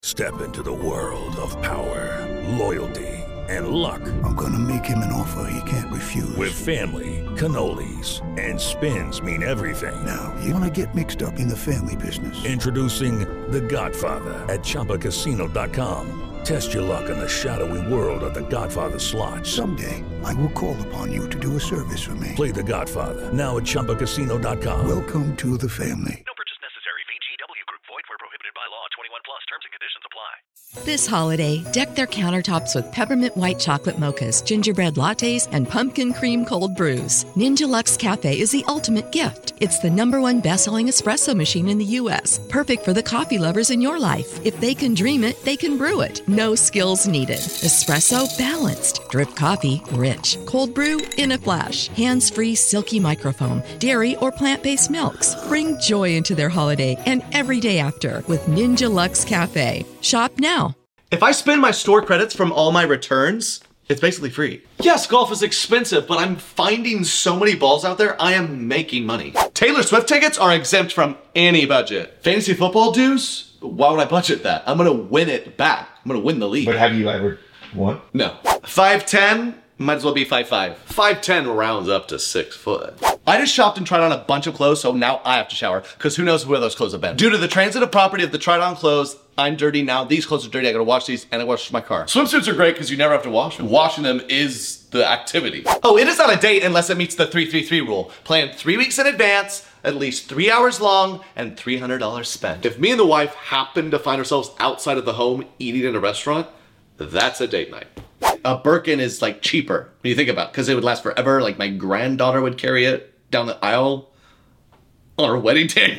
Step into the world of power, loyalty, and luck. I'm gonna make him an offer he can't refuse. With family, cannolis, and spins mean everything. Now, you wanna get mixed up in the family business. Introducing The Godfather at ChumbaCasino.com. Test your luck in the shadowy world of The Godfather slot. Someday, I will call upon you to do a service for me. Play The Godfather now at ChumbaCasino.com. Welcome to the family. No purchase necessary. VGW Group. Void where prohibited by law. 21 plus. Terms and conditions apply. This holiday, deck their countertops with peppermint white chocolate mochas, gingerbread lattes, and pumpkin cream cold brews. Ninja Luxe Cafe is the ultimate gift. It's the #1 best-selling espresso machine in the U.S., perfect for the coffee lovers in your life. If they can dream it, they can brew it. No skills needed. Espresso balanced. Drip coffee rich. Cold brew in a flash. Hands-free silky microfoam. Dairy or plant-based milks. Bring joy into their holiday and every day after with Ninja Luxe Cafe. Shop now. If I spend my store credits from all my returns, it's basically free. Yes, golf is expensive, but I'm finding so many balls out there, I am making money. Taylor Swift tickets are exempt from any budget. Fantasy football dues? Why would I budget that? I'm gonna win it back. I'm gonna win the league. But have you ever won? No. 5'10", might as well be 5'5". 5'10" rounds up to 6 foot. I just shopped and tried on a bunch of clothes, so now I have to shower, because who knows where those clothes have been. Due to the transitive property of the tried on clothes, I'm dirty now. These clothes are dirty. I gotta wash these, and I wash my car. Swimsuits are great because you never have to wash them. Washing them is the activity. Oh, it is not a date unless it meets the 3-3-3 rule. Plan 3 weeks in advance, at least 3 hours long, and $300 spent. If me and the wife happen to find ourselves outside of the home eating in a restaurant, that's a date night. A Birkin is like cheaper when you think about it, because it would last forever. Like my granddaughter would carry it down the aisle on her wedding day.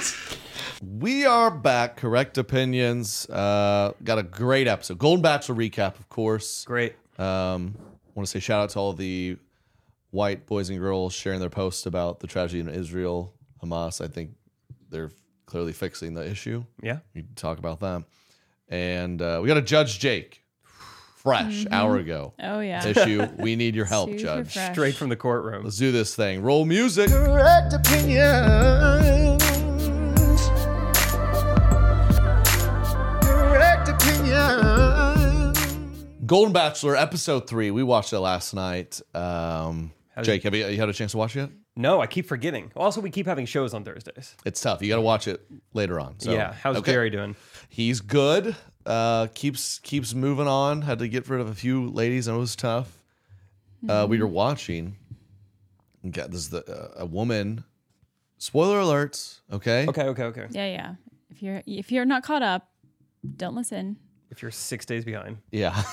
We are back. Correct Opinions. Got a great episode. Golden Bachelor recap, of course. Great. Want to say shout out to all the white boys and girls sharing their posts about the tragedy in Israel, Hamas. I think they're clearly fixing the issue. Yeah. We can talk about that. And we got a Judge Jake. Fresh, hour ago. Oh, yeah. Issue. We need your help, Super Judge. fresh. Straight from the courtroom. Let's do this thing. Roll music. Correct opinions. Correct opinions. Golden Bachelor, episode 3. We watched it last night. Jake, have you had a chance to watch it yet? No, I keep forgetting. Also, we keep having shows on Thursdays. It's tough. You got to watch it later on. So, yeah. How's okay. Jerry doing? He's good. Keeps moving on. Had to get rid of a few ladies, and it was tough. We were watching. This is a woman. Spoiler alerts. Okay. Okay. Yeah. If you're not caught up, don't listen. If you're 6 days behind. Yeah.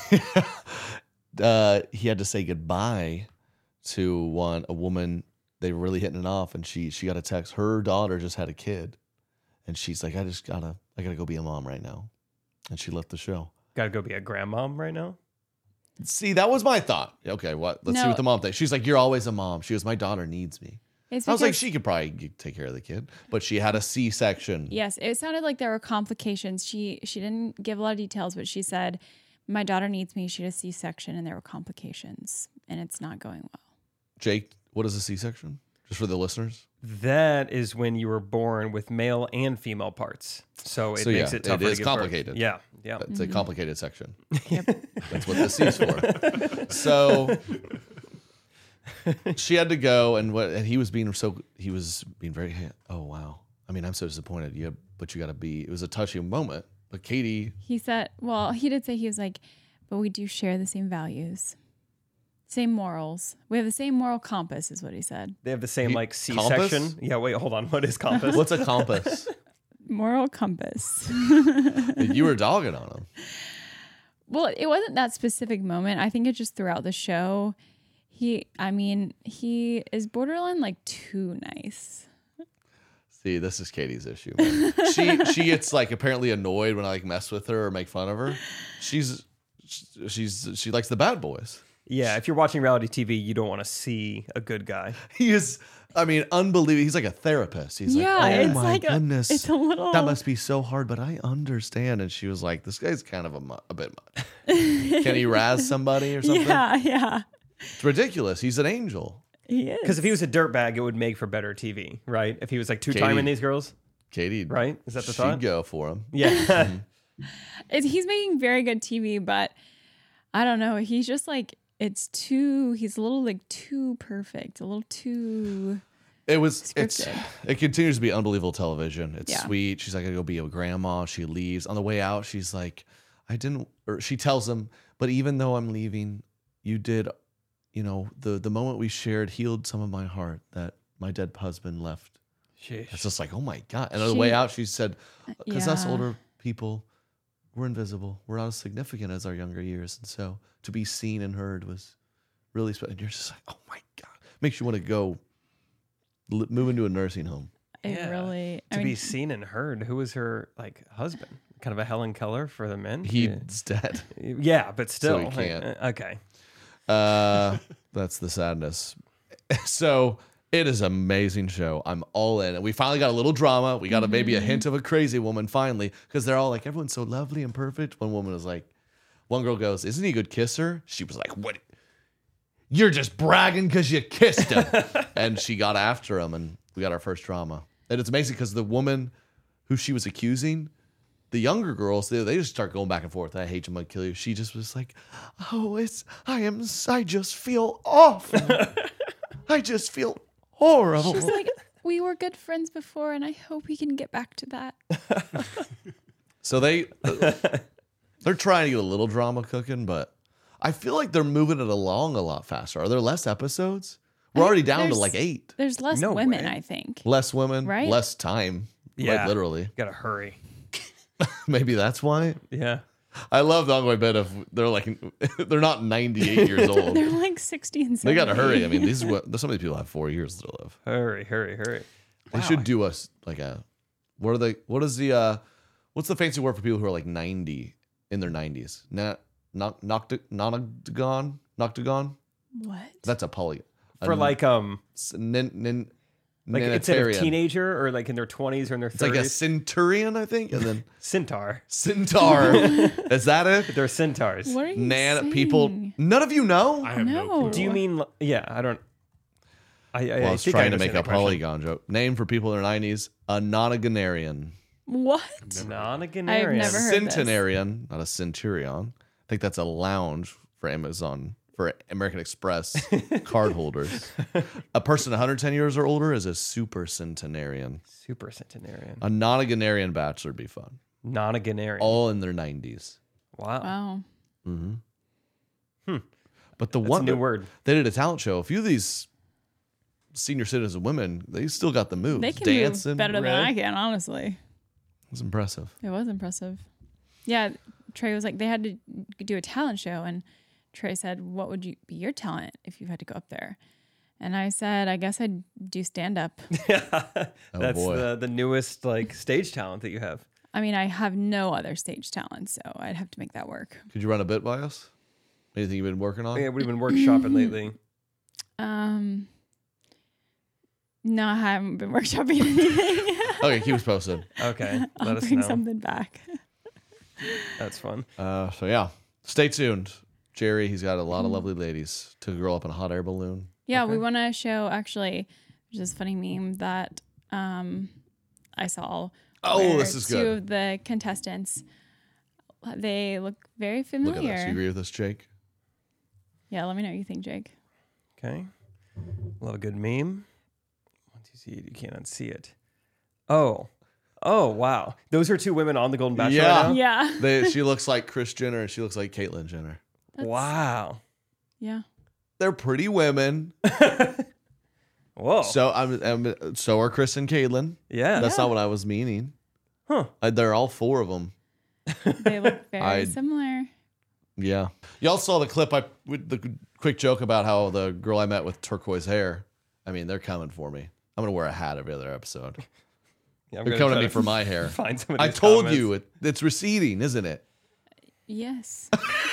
He had to say goodbye to a woman. They were really hitting it off, and she got a text. Her daughter just had a kid, and she's like, I gotta go be a mom right now, and she left the show. Gotta go be a grandmom right now. See, that was my thought. Okay, what? Let's see what the mom thinks. She's like, you're always a mom. She goes, my daughter needs me. I was like, she could probably take care of the kid, but she had a C-section. Yes, it sounded like there were complications. She didn't give a lot of details, but she said, my daughter needs me. She had a C-section, and there were complications, and it's not going well. Jake, what is a C-section? Just for the listeners? That is when you were born with male and female parts. So it makes it tougher. It is to give complicated. Birth. Yeah. It's a complicated section. Yep. That's what the C's for. So she had to go, and he was being very. Oh wow! I mean, I'm so disappointed. But you got to be. It was a touching moment. But Katie, he said, well, he did say he was like, but we do share the same values, same morals. We have the same moral compass, is what he said. They have the same C-section. Compass? Yeah. Wait. Hold on. What is compass? What's a compass? Moral compass. You were dogging on him. Well, it wasn't that specific moment. I think it's just throughout the show. He is borderline like too nice. See, this is Katie's issue. Man. She gets like apparently annoyed when I like mess with her or make fun of her. She likes the bad boys. Yeah, if you're watching reality TV, you don't want to see a good guy. He is, I mean, unbelievable. He's like a therapist. He's yeah, like, oh it's my like goodness, it's a little. That must be so hard, but I understand. And she was like, this guy's kind of a bit much. Can he razz somebody or something? Yeah. It's ridiculous. He's an angel. He is. Because if he was a dirtbag, it would make for better TV, right? If he was like two-timing these girls. Katie, right? Is that the thought? She'd go for him. Yeah. He's making very good TV, but I don't know. He's just like, he's a little like too perfect, a little too scripted. It continues to be unbelievable television. It's sweet. She's like, I gotta go be a grandma. She leaves. On the way out, she's like, she tells him, but even though I'm leaving, you did, the moment we shared healed some of my heart that my dead husband left. Sheesh. It's just like, oh my God. And on the way out, she said, because us older people, we're invisible. We're not as significant as our younger years. And so to be seen and heard was really special. And you're just like, oh my God. Makes you want to go move into a nursing home. To be seen and heard. Who was her husband? Kind of a Helen Keller for the men? He's dead. Yeah, but still. So he can't. Okay. That's the sadness. So it is an amazing show. I'm all in. And we finally got a little drama. We got maybe a hint of a crazy woman finally, because they're all like, everyone's so lovely and perfect. One woman was like, one girl goes, isn't he a good kisser? She was like, what? You're just bragging because you kissed him. And she got after him, and we got our first drama. And it's amazing because the woman who she was accusing, the younger girls, they just start going back and forth. I hate you, I'm gonna kill you. She just was like, I just feel awful. I just feel horrible. She's like, we were good friends before, and I hope we can get back to that. So they're trying to get a little drama cooking, but I feel like they're moving it along a lot faster. Are there less episodes? We're already down to like 8. There's less women, I think. Less women, right? Less time. Yeah, like literally. Gotta hurry. Maybe that's why. Yeah. I love the ongoing bit of they're not 98 years old. They're like 60 and 70. They gotta hurry. I mean, some of these people have 4 years to live. Hurry. They should do us like what's the fancy word for people who are like 90 in their 90s? Noctagon? What? That's a poly. For Like instead of teenager or like in their 20s or in their 30s. It's like a centurion, I think, and then centaur. Is that it? They're centaurs. What are you saying? People. None of you know. I have no clue. Do you mean? Yeah, I don't. I was trying to make a polygon joke. Name for people in their 90s: a nonagenarian. What? Nonagenarian. I've never heard Centenarian, not a centurion. I think that's a lounge for Amazon. For American Express card holders. A person 110 years or older is a super centenarian. Super centenarian. A nonagenarian bachelor would be fun. Nonagenarian. All in their 90s. Wow. Mm-hmm. But That's a new word. They did a talent show. A few of these senior citizen women, they still got the moves. They can dancing, move better than I can, honestly. It was impressive. It was impressive. Yeah, Trey was like, they had to do a talent show, and Trey said, what would be your talent if you had to go up there? And I said, I guess I'd do stand-up. That's the newest stage talent that you have. I mean, I have no other stage talent, so I'd have to make that work. Could you run a bit by us? Anything you've been working on? Yeah, we've been workshopping lately. No, I haven't been workshopping anything. Okay, keep us posted. Okay, I'll bring something back. That's fun. So yeah, stay tuned. Jerry, he's got a lot of lovely ladies. Took a girl up in a hot air balloon. Yeah, we want to show actually, which is a funny meme that I saw. Oh, this is good. 2 of the contestants, they look very familiar. Look at this. You agree with this, Jake? Yeah, let me know what you think, Jake. Okay. Love a good meme. Once you see it, you can't unsee it. Oh, wow. Those are 2 women on the Golden Bachelor right now? Yeah. She looks like Kris Jenner and she looks like Caitlyn Jenner. Wow. Yeah. They're pretty women. Whoa. So so are Kris and Caitlyn. Yeah. That's not what I was meaning. Huh. They're all 4 of them. They look very similar. Yeah. Y'all saw the clip with the quick joke about how the girl I met with turquoise hair. I mean, they're coming for me. I'm going to wear a hat every other episode. Yeah, they're coming at me for my hair. Find some of I these told comments. you it's receding, isn't it? Yes.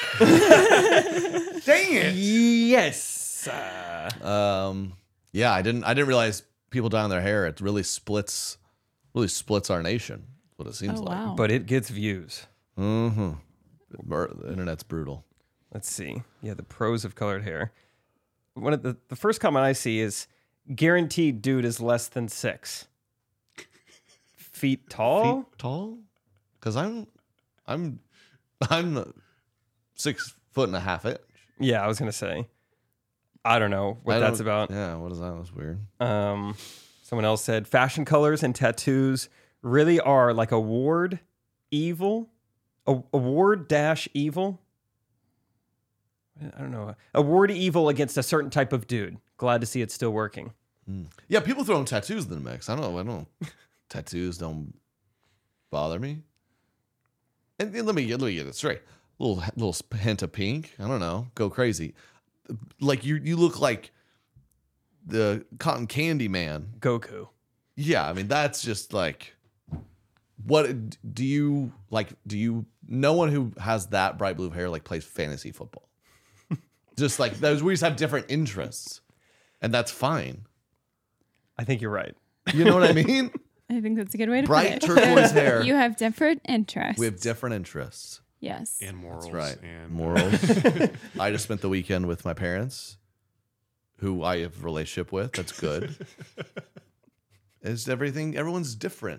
Dang it. Yes. Yeah, I didn't realize people dyeing their hair, it really splits our nation. That's what it seems like. Wow. But it gets views. Mm-hmm. The internet's brutal. Let's see. Yeah, the pros of colored hair. One of the first comment I see is guaranteed dude is less than 6 feet tall. Feet tall? Because I'm I'm 6.5 inches. Yeah, I was gonna say. I don't know what that's about. Yeah, what is that? That's weird. Someone else said fashion colors and tattoos really are like a ward evil. A ward dash evil. I don't know. A ward evil against a certain type of dude. Glad to see it's still working. Yeah, people throwing tattoos in the mix. I don't. Tattoos don't bother me. And let me get it straight. Little hint of pink. I don't know. Go crazy. Like you look like the cotton candy man. Goku. Yeah, I mean that's just like, what do you like? Do you, no one who has that bright blue hair like plays fantasy football? Just like those, we just have different interests, and that's fine. I think you're right. You know what I mean? I think that's a good way to Bright put it. turquoise hair. You have different interests. We have different interests. Yes. And morals. That's right. And Morals. I just spent the weekend with my parents, who I have a relationship with. That's good. Is everything? Everyone's different.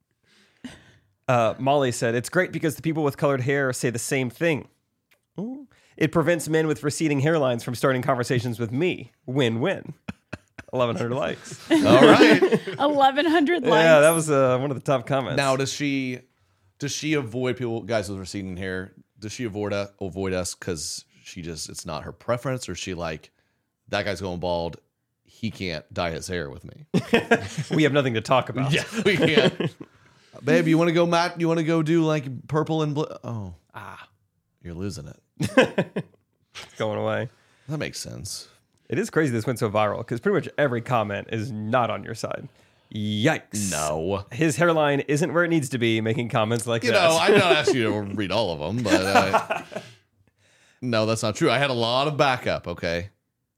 Molly said, it's great because the people with colored hair say the same thing. Ooh. It prevents men with receding hairlines from starting conversations with me. Win-win. 1,100 likes. All right. 1,100 likes. Yeah, that was one of the top comments. Now, does she avoid people, guys with receding hair? Does she avoid us because it's not her preference, or is she like, that guy's going bald, he can't dye his hair with me? We have nothing to talk about. Yeah, we can't. Babe, you want to go, Matt? You want to go do like purple and blue? Oh, you're losing it. It's going away. That makes sense. It is crazy this went so viral because pretty much every comment is not on your side. Yikes. No. His hairline isn't where it needs to be making comments like You that. know, I'm not asking you to read all of them, but no, that's not true. I had a lot of backup, okay?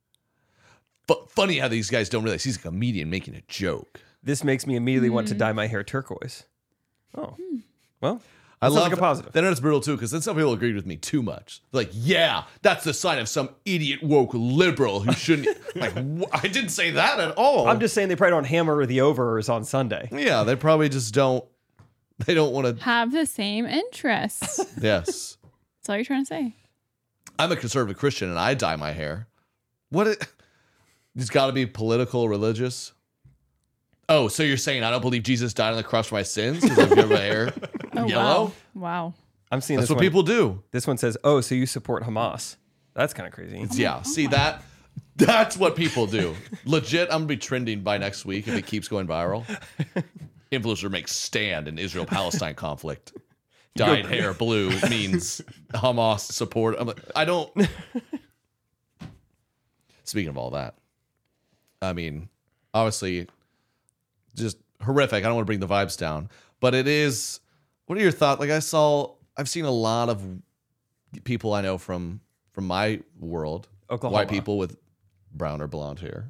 But funny how these guys don't realize he's a comedian making a joke. This makes me immediately want to dye my hair turquoise. Oh. Well, I sounds love like a positive. Then it's brutal too, because then some people agreed with me too much. Like, yeah, that's the sign of some idiot woke liberal who shouldn't. Like, I didn't say that at all. I'm just saying they probably don't hammer the overs on Sunday. Yeah, they probably just don't. They don't want to have the same interests. Yes. That's all you're trying to say. I'm a conservative Christian and I dye my hair. It's got to be political, religious. Oh, so you're saying I don't believe Jesus died on the cross for my sins because I've got my hair yellow? Wow. I'm seeing That's this what people do. This one says, "Oh, so you support Hamas?" That's kind of crazy. Yeah, see that? That's what people do. Legit, I'm gonna be trending by next week if it keeps going viral. Influencer makes stand in Israel-Palestine conflict. Dyed hair blue means Hamas support. I'm like, I don't. Speaking of all that, I mean, obviously, just horrific. I don't want to bring the vibes down, but it is. What are your thoughts? Like, I've seen a lot of people I know from my world, Oklahoma. white people with brown or blonde hair,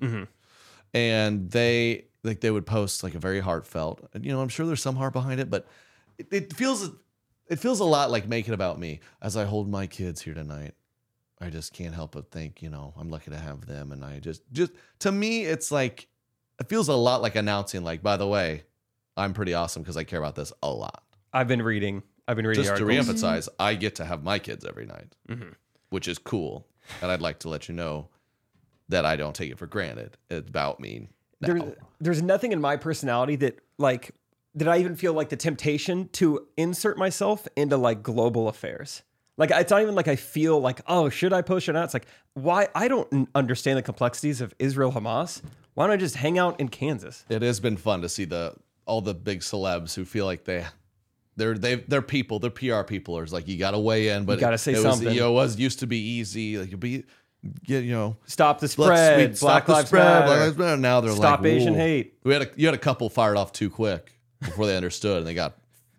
and they would post like a very heartfelt. And I'm sure there's some heart behind it, but it feels a lot like Make It About Me. As I hold my kids here tonight, I just can't help but think, I'm lucky to have them, and I just to me, it's like it feels a lot like announcing, like, by the way, I'm pretty awesome because I care about this a lot. I've been reading Just to articles. reemphasize, I get to have my kids every night, which is cool. And I'd like to let you know that I don't take it for granted. It's about me. There's nothing in my personality that I even feel like the temptation to insert myself into like global affairs. Like, it's not even like I feel like, oh, should I post or not? It's like, why? I don't understand the complexities of Israel Hamas. Why don't I just hang out in Kansas? It has been fun to see all the big celebs who feel like they're people, they're PR people. It's like, you got to weigh in, but you got to say something. It used to be easy. Like, stop the spread. Black Lives Matter. Now they're stop like, Asian hate. You had a couple fired off too quick before they understood, and they got,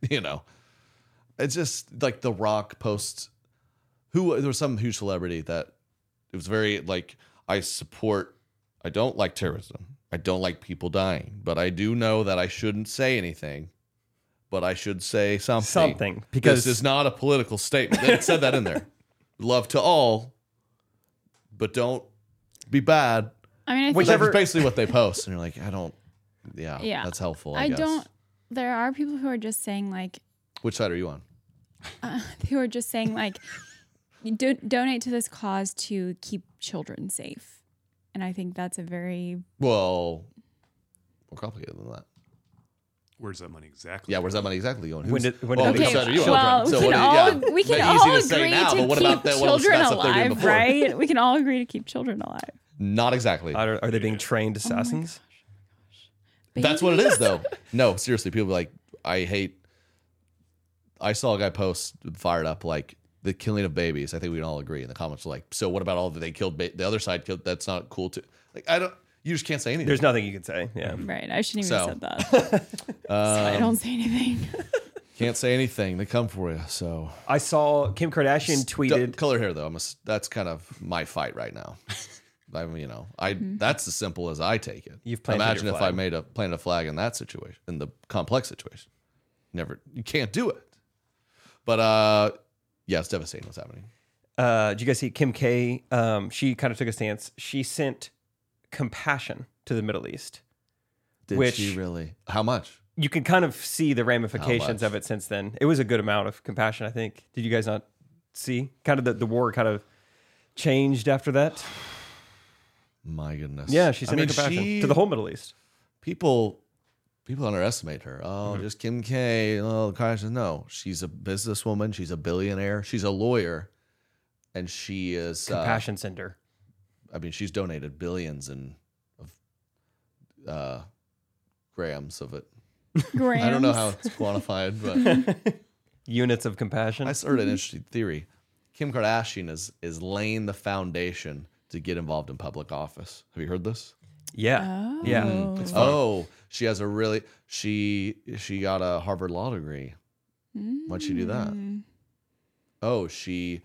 it's just like The Rock posts. There was some huge celebrity that it was very like, I don't like terrorism. I don't like people dying, but I do know that I shouldn't say anything. But I should say something. Because this is not a political statement. They said that in there. Love to all, but don't be bad. I mean, That's basically what they post. And you're like, yeah, that's helpful. I guess. There are people who are just saying like, which side are you on? who are just saying like, donate to this cause to keep children safe. And I think that's a very Well, more complicated than that. Where's that money exactly? Yeah, where's that money exactly going? When did whose okay, side are you on? well, So we can what do you- all, we can Easy all to say agree now, to but what keep about that? What was the children best stuff they were doing alive, before? right? We can all agree to keep children alive. Not exactly. Are they being trained assassins? That's what it is, though. No, seriously, people be like, I saw a guy post fired up like the killing of babies. I think we can all agree. And the comments were like, so what about all that they killed? The other side killed. That's not cool too. Like you just can't say anything. There's nothing you can say. Yeah. Right. I shouldn't even have So, said that. So I don't say anything. Can't say anything. They come for you. So I saw Kim Kardashian tweeted. Color hair though. That's kind of my fight right now. I mean, that's as simple as I take it. You've planted Imagine your if flag. I planted a flag in that situation, in the complex situation. You can't do it. But yeah, it's devastating what's happening. Did you guys see Kim K? She kind of took a stance. She sent compassion to the Middle East. Did she really? How much? You can kind of see the ramifications much? of it since then. It was a good amount of compassion, I think. Did you guys not see? Kind of the war kind of changed after that. My goodness. Yeah, she sent her compassion to the whole Middle East. People underestimate her. Oh, just Kim K. Oh, Kardashian. No, she's a businesswoman. She's a billionaire. She's a lawyer, and she is Compassion center. I mean, she's donated billions of grams of it. Grams. I don't know how it's quantified, but Units of compassion. I heard an interesting theory. Kim Kardashian is laying the foundation to get involved in public office. Have you heard this? Yeah. Oh. Yeah. It's fun. Oh, she has a really she got a Harvard law degree. Why'd she do that? Oh, she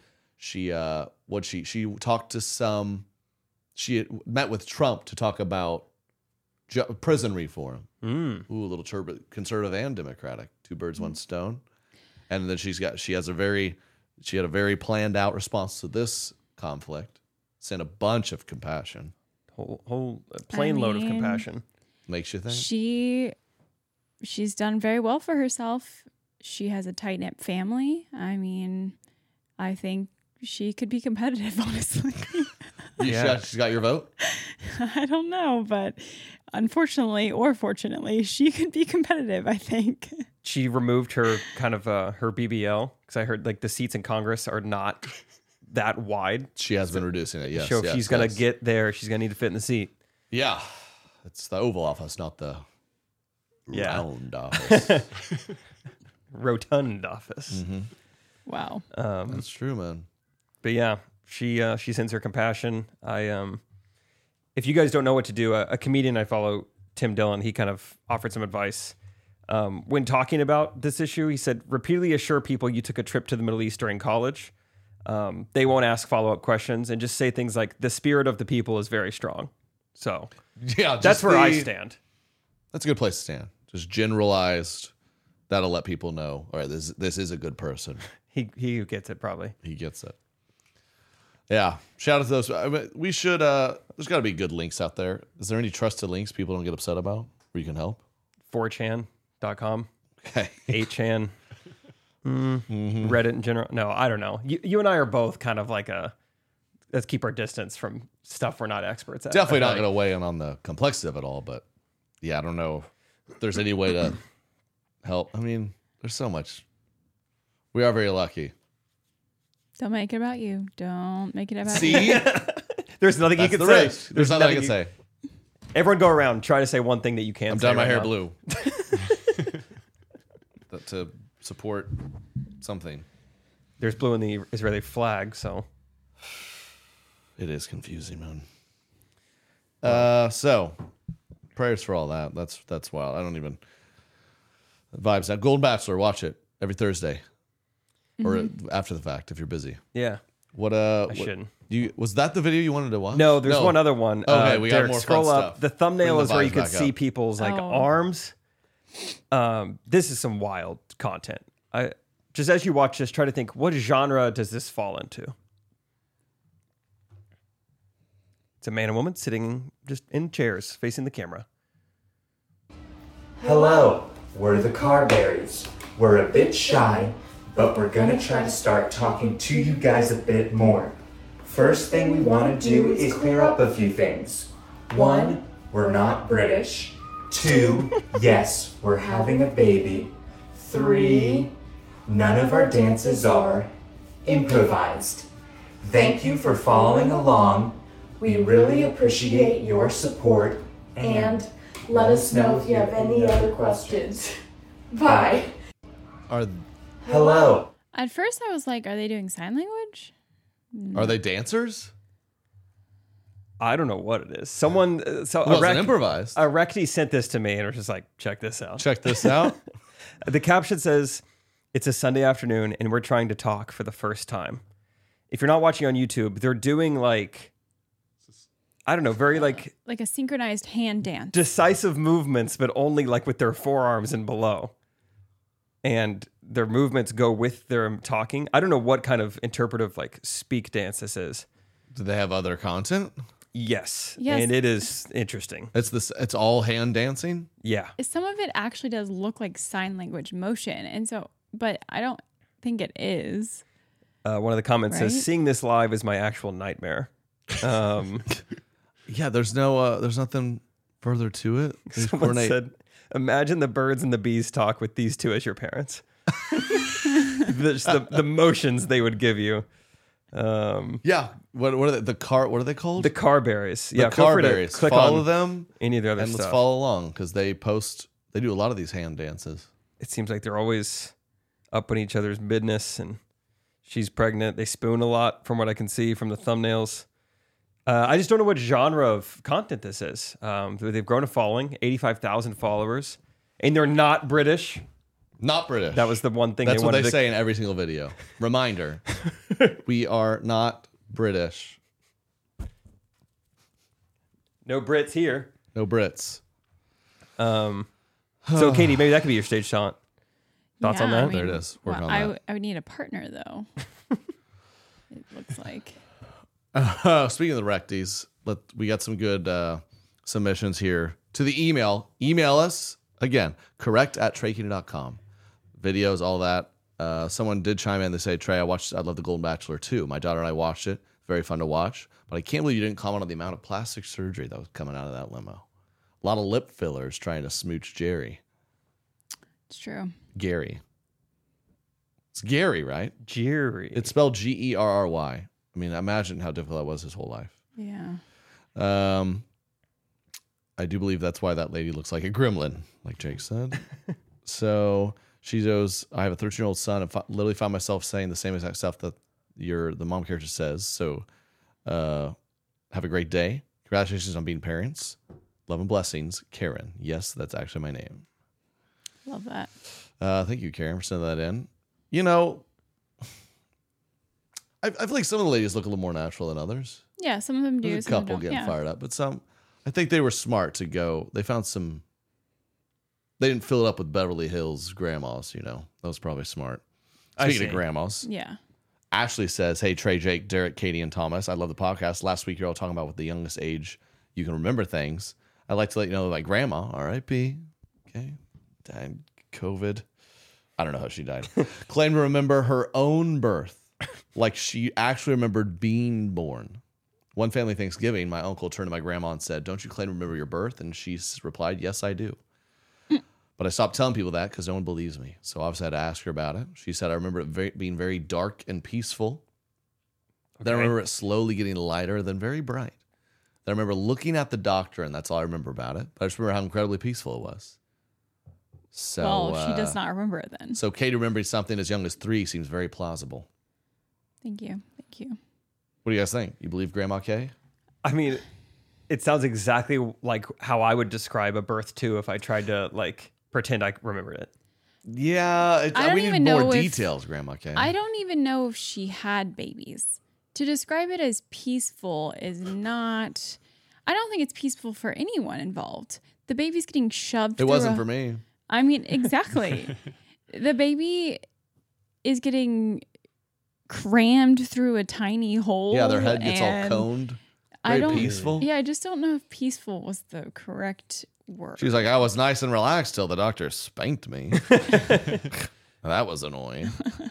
talked to she had met with Trump to talk about prison reform. Ooh, a little conservative and democratic. Two birds, one stone. And then she had a very planned out response to this conflict. Sent a bunch of compassion. Whole plane load of compassion. Makes you think. She's done very well for herself. She has a tight-knit family. I mean, I think she could be competitive, honestly. She's got your vote? I don't know, but unfortunately or fortunately, she could be competitive, I think. She removed her kind of her BBL because I heard like the seats in Congress are not that wide. She has been reducing it, yes. So if she's going to get there, she's going to need to fit in the seat. Yeah. It's the Oval Office, not the round office. Rotund office. Wow. That's true, man. But yeah, she sends her compassion. If you guys don't know what to do, a comedian I follow, Tim Dillon, he kind of offered some advice. When talking about this issue, he said, repeatedly assure people you took a trip to the Middle East during college. They won't ask follow-up questions and just say things like, the spirit of the people is very strong. So yeah, that's where I stand. That's a good place to stand. Just generalized. That'll let people know, all right, this is a good person. He gets it, probably. He gets it. Yeah. Shout out to those. I mean, we should, there's got to be good links out there. Is there any trusted links people don't get upset about where you can help? 4chan.com. Okay. 8chan. Reddit in general. No, I don't know. You and I are both kind of like let's keep our distance from stuff we're not experts at. Definitely not going to weigh in on the complexity of it all, but yeah, I don't know if there's any way to help. I mean, there's so much. We are very lucky. Don't make it about you. Don't make it about See? you. There's nothing you That's can the say. risk. There's nothing I can say. Everyone go around. Try to say one thing that you can't I'm say. dyeing my hair now. blue. To support something. There's blue in the Israeli flag, so. It is confusing, man. So, prayers for all that. That's wild. I don't even... Vibes. Now, Golden Bachelor, watch it every Thursday. Or after the fact, if you're busy. Yeah. I shouldn't. Was that the video you wanted to watch? No, there's one other one. Okay, we got Derek, more scroll fun up. stuff. The thumbnail Bring is the where you vibes can back see up. people's arms. This is some wild content. Just as you watch this, try to think, what genre does this fall into? It's a man and woman sitting just in chairs facing the camera. Hello, we're the Carberries. We're a bit shy, but we're gonna try to start talking to you guys a bit more. First thing we want to do is clear up a few things. 1, we're not British. 2, yes, we're having a baby. 3, none of our dances are improvised. Thank you for following along. We really appreciate your support, and let us know if you have any other questions. Bye. Hello. At first, I was like, are they doing sign language? Are they dancers? I don't know what it is. Someone, Well, it's improvised. Recti sent this to me and was just like, check this out. Check this out. The caption says, it's a Sunday afternoon and we're trying to talk for the first time. If you're not watching on YouTube, they're doing like, I don't know, very like a synchronized hand dance. Decisive movements, but only like with their forearms and below. And their movements go with their talking. I don't know what kind of interpretive like speak dance this is. Do they have other content? Yes. Yes. And it is interesting. It's all hand dancing? Yeah. Some of it actually does look like sign language motion. And so, but I don't think it is. One of the comments Right? says, seeing this live is my actual nightmare. Yeah, there's nothing further to it. Someone said, imagine the birds and the bees talk with these two as your parents. the motions they would give you. Yeah. What are they? What are they called? The Carberries. The Yeah, feel free to Carberries. click Follow on them any of the other and stuff. let's follow along because they do a lot of these hand dances. It seems like they're always up in each other's business, and she's pregnant. They spoon a lot from what I can see from the thumbnails. I just don't know what genre of content this is. They've grown a following, 85,000 followers, and they're not British. Not British. That was the one thing That's they what wanted they to say in every single video. Reminder, we are not British. No Brits here. No Brits. So, Katie, maybe that could be your stage shot. Thoughts on Yeah, that? I mean, There it is. Work on I that. would need a partner, though. It looks like. Speaking of the recties, we got some good submissions here to the email. Email us again, correct@treykeating.com. Videos, all that. Someone did chime in. They say, Trey, I love The Golden Bachelor too. My daughter and I watched it. Very fun to watch. But I can't believe you didn't comment on the amount of plastic surgery that was coming out of that limo. A lot of lip fillers trying to smooch Jerry. It's true. Gary. It's Gary, right? Jerry. It's spelled Gerry. I mean, imagine how difficult that was his whole life. Yeah. I do believe that's why that lady looks like a gremlin, like Jake said. So she goes, I have a 13-year-old son and literally found myself saying the same exact stuff that the mom character says. So have a great day. Congratulations on being parents. Love and blessings, Karen. Yes, that's actually my name. Love that. Thank you, Karen, for sending that in. You know, I feel like some of the ladies look a little more natural than others. Yeah, some of them do. There's a some of them couple don't. getting Yeah. fired up, but some, I think they were smart to go. They found some. They didn't fill it up with Beverly Hills grandmas. You know, that was probably smart. Speaking of grandmas, Yeah. Ashley says, "Hey Trey, Jake, Derek, Katie, and Thomas, I love the podcast. Last week you're all talking about what the youngest age you can remember things. I'd like to let you know that my grandma, R.I.P. Okay, died COVID. I don't know how she died. Claimed to remember her own birth, like she actually remembered being born. One family Thanksgiving, my uncle turned to my grandma and said, 'Don't you claim to remember your birth?' And she replied, 'Yes, I do.' But I stopped telling people that because no one believes me. So obviously I had to ask her about it. She said, I remember it being very dark and peaceful. Then I remember it slowly getting lighter, then very bright. Then I remember looking at the doctor, and that's all I remember about it. But I just remember how incredibly peaceful it was. So, well, she does not remember it then. So Kate remembering something as young as 3 seems very plausible. Thank you. Thank you. What do you guys think? You believe Grandma Kay? I mean, it sounds exactly like how I would describe a birth too if I tried to like pretend I remembered it. Yeah, I don't we need even more know if- details, Grandma Kay. I don't even know if she had babies. To describe it as peaceful is not. I don't think it's peaceful for anyone involved. The baby's getting shoved. It through wasn't for me. I mean, exactly. The baby is getting crammed through a tiny hole. Yeah, their head gets all and coned. I Very don't. peaceful. Yeah, I just don't know if peaceful was the correct word. She's like, I was nice and relaxed till the doctor spanked me. That was annoying.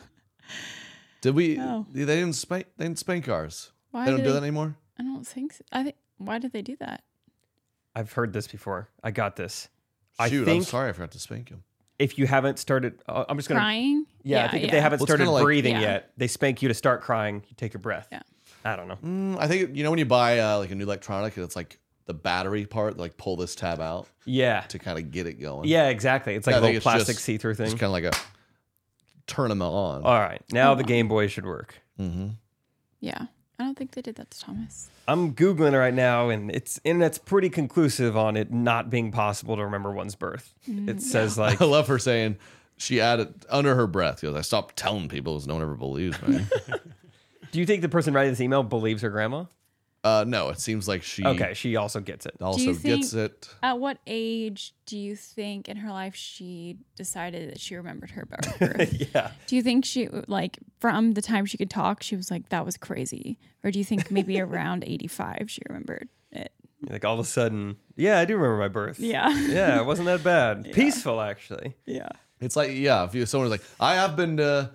Did we? No. They didn't spank. They didn't spank ours. Why They don't did do that anymore. I don't think so. Why did they do that? I've heard this before. I got this. Shoot, I I'm think sorry I forgot to spank him. if you haven't started, I'm just gonna Crying? Yeah, I think if they haven't Well, it's started kinda like- breathing Yeah. yet, they spank you to start crying. You take a breath. Yeah. I don't know. I think when you buy like a new electronic, and it's like the battery part, like pull this tab out. Yeah. To kind of get it going. Yeah, exactly. It's like I a think little it's plastic just- see-through thing. It's kind of like a turn them on. All right, now the Game Boy should work. Mm-hmm. Yeah. I don't think they did that to Thomas. I'm Googling it right now, and it's pretty conclusive on it not being possible to remember one's birth. It says like I love her saying she added under her breath. She goes, "I stopped telling people because no one ever believes me." Do you think the person writing this email believes her grandma? No, it seems like she. Okay, she also gets it. Also Do you gets think- it. At what age do you think in her life she decided that she remembered her birth? Yeah. Do you think she, like, from the time she could talk, she was like, that was crazy? Or do you think maybe around 85 she remembered it? Like all of a sudden, yeah, I do remember my birth. Yeah. Yeah, it wasn't that bad. Peaceful, actually. Yeah. It's like, yeah, if someone's like, I've been to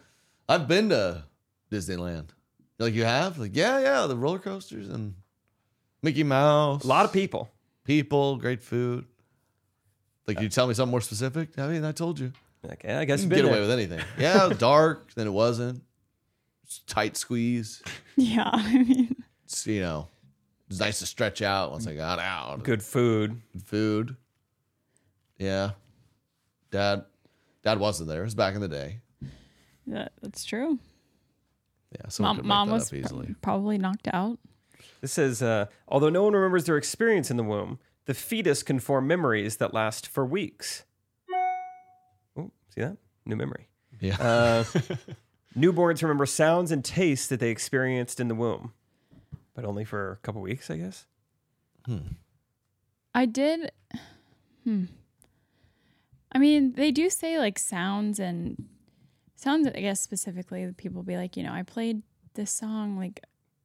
Disneyland. You're like, you have? Like, yeah, the roller coasters and Mickey Mouse. A lot of people. People, great food. Like, you tell me something more specific? I mean, I told you. Like, yeah, I guess You you've can been get there. away with anything. Yeah, it was dark, then it wasn't. It's tight squeeze. Yeah. I mean, It's, it's nice to stretch out once I got out. Good food. Food. Yeah. Dad wasn't there. It was back in the day. that's true. Yeah, someone could Mom make that was up easily. probably knocked out. This says, although no one remembers their experience in the womb, the fetus can form memories that last for weeks. Oh, see that? New memory. Yeah. Newborns remember sounds and tastes that they experienced in the womb, but only for a couple weeks, I guess. I did. I mean, they do say like sounds, I guess specifically, people be like, I played this song like,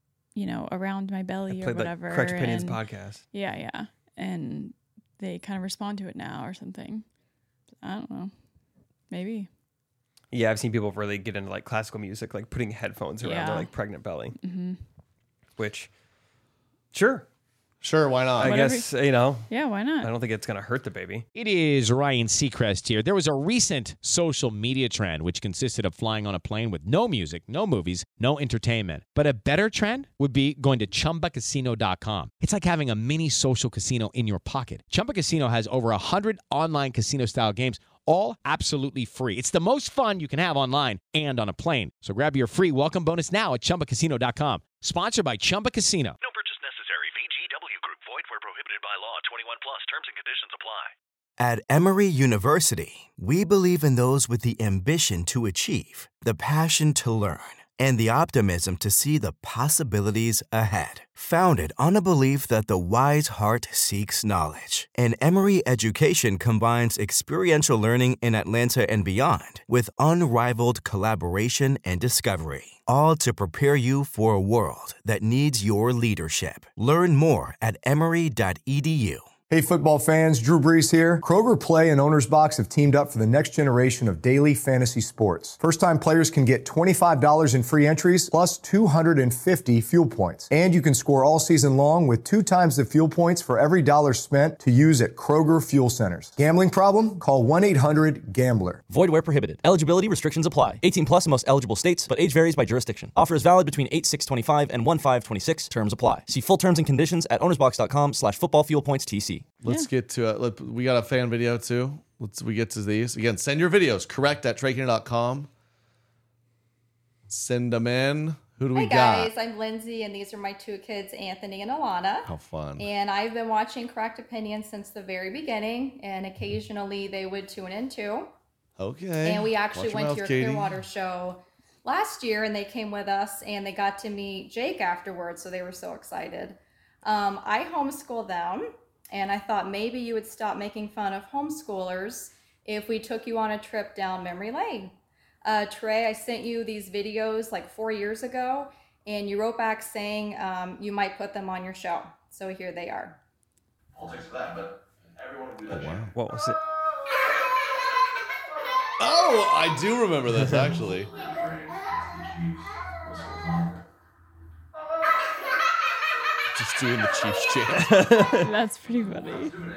around my belly or Played whatever. the Correct Opinions and- podcast. Yeah. And they kind of respond to it now or something. I don't know. Maybe. Yeah, I've seen people really get into like classical music, like putting headphones around their Yeah. like pregnant belly. Mm-hmm. Which, sure, why not? I Whatever. guess Yeah, why not? I don't think it's gonna hurt the baby. It is Ryan Seacrest here. There was a recent social media trend which consisted of flying on a plane with no music, no movies, no entertainment. But a better trend would be going to ChumbaCasino.com. It's like having a mini social casino in your pocket. Chumba Casino has over 100 online casino-style games, all absolutely free. It's the most fun you can have online and on a plane. So grab your free welcome bonus now at ChumbaCasino.com. Sponsored by Chumba Casino. No purchase necessary. VGW Group. Void where prohibited by law. 21 plus. Terms and conditions apply. At Emory University, we believe in those with the ambition to achieve, the passion to learn, and the optimism to see the possibilities ahead. Founded on a belief that the wise heart seeks knowledge, and Emory education combines experiential learning in Atlanta and beyond with unrivaled collaboration and discovery, all to prepare you for a world that needs your leadership. Learn more at emory.edu. Hey football fans, Drew Brees here. Kroger Play and Owner's Box have teamed up for the next generation of daily fantasy sports. First-time players can get $25 in free entries plus 250 fuel points. And you can score all season long with 2 times the fuel points for every dollar spent to use at Kroger Fuel Centers. Gambling problem? Call 1-800-GAMBLER. Void where prohibited. Eligibility restrictions apply. 18 plus in most eligible states, but age varies by jurisdiction. Offer is valid between 8/6/25 and 1/5/26. Terms apply. See full terms and conditions at ownersbox.com/footballfuelpointstc. Let's get to we got a fan video too. We get to these. Again, send your videos correct at TrakeHunter.com. Send them in. Who do we Hey got? guys, I'm Lindsay, and these are my 2 kids, Anthony and Alana. How fun. And I've been watching Correct Opinion since the very beginning, and occasionally they would tune in too. Okay. And we actually Watch your went mouth, to your Katie. Clearwater show last year, and they came with us, and they got to meet Jake afterwards, so they were so excited. I homeschool them, and I thought maybe you would stop making fun of homeschoolers if we took you on a trip down memory lane. Trey, I sent you these videos like 4 years ago, and you wrote back saying you might put them on your show. So here they are. Politics for that, but everyone will do that. Wow. What was it? Oh, I do remember this actually. Just doing the Chiefs chant. That's pretty funny. The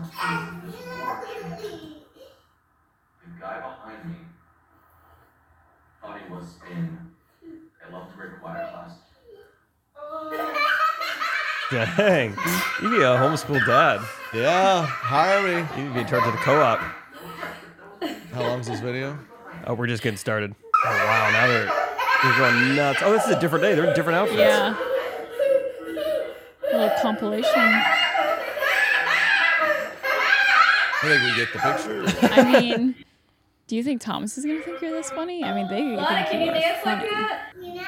guy behind me thought he was in a love to break choir class. Dang. You be a homeschool dad. Yeah, hire me. You need to be in charge of the co-op. How long is this video? Oh, we're just getting started. Oh, wow. Now they're going nuts. Oh, this is a different day. They're in different outfits. Yeah. A little compilation. I think we get the picture. I mean, do you think Thomas is going to think you're this funny? I mean, they think Can you you're dance funny. like that?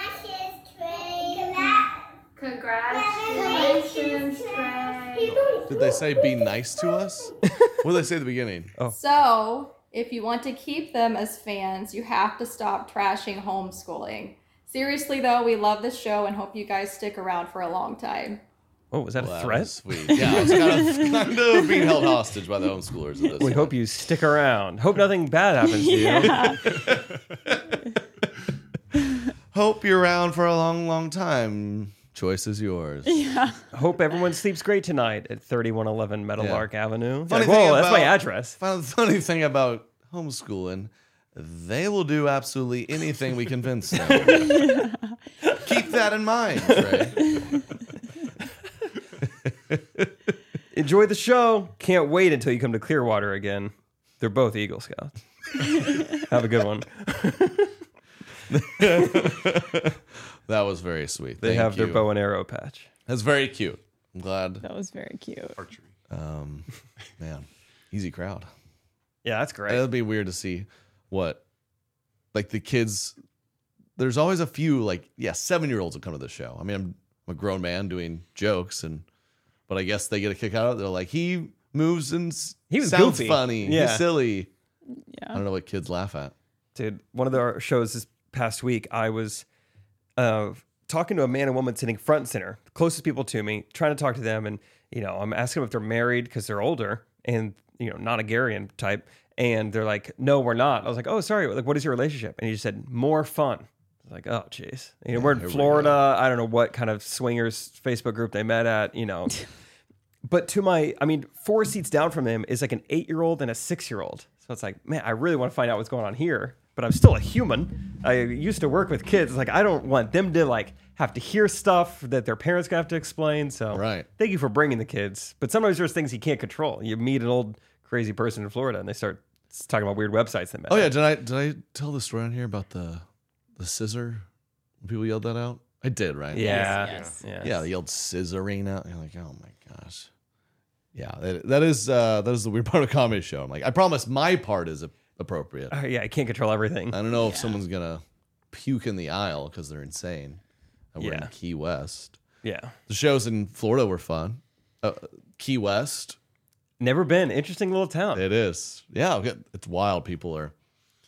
Congratulations, Trey. Did they say be nice to us? What did they say at the beginning? Oh. So, if you want to keep them as fans, you have to stop trashing homeschooling. Seriously, though, we love this show and hope you guys stick around for a long time. Oh, was that a That threat? was sweet. Yeah, I was kind of being held hostage by the homeschoolers in this. We hope you stick around. Hope nothing bad happens to you. Hope you're around for a long, long time. Choice is yours. Yeah. Hope everyone sleeps great tonight at 3111 Meadowlark Avenue. Funny Like, whoa, thing that's my about- address. Funny thing about homeschooling, they will do absolutely anything we convince them. Keep that in mind, Trey. Enjoy the show. Can't wait until you come to Clearwater again. They're both Eagle Scouts. Have a good one. That was very sweet. They Thank have their you. bow and arrow patch. That's very cute. I'm glad. That was very cute. Archery. Man, easy crowd. Yeah, that's great. It'll be weird to see what, like the kids. There's always a few 7-year-olds will come to the show. I mean, I'm a grown man doing jokes, but I guess they get a kick out of it. They're like, he moves and He was sounds goofy. funny. Yeah. He's silly. Yeah. I don't know what kids laugh at. Dude, one of our shows this past week, I was talking to a man and woman sitting front and center, the closest people to me, trying to talk to them. And, I'm asking them if they're married because they're older and, nonagarian type. And they're like, no, we're not. I was like, oh, sorry. Like, what is your relationship? And he just said, more fun. I was like, oh, jeez. We're in here we Florida. I don't know what kind of swingers Facebook group they met at, But 4 seats down from him is like an 8-year-old and a 6-year-old. So it's like, man, I really want to find out what's going on here. But I'm still a human. I used to work with kids. Like, I don't want them to have to hear stuff that their parents gonna have to explain. So thank you for bringing the kids. But sometimes there's things you can't control. You meet an old crazy person in Florida and they start talking about weird websites they met. Oh yeah, did I tell the story on here about the scissor? When people yelled that out? I did, right? Yeah. Yeah, they yelled scissoring out. You're like, oh my gosh. Yeah, that is the weird part of a comedy show. I'm like, I promise my part is appropriate. Yeah, I can't control everything. I don't know if someone's gonna puke in the aisle because they're insane. And we're in Key West. Yeah. The shows in Florida were fun. Key West. Never been. Interesting little town. It is. Yeah, it's wild. People are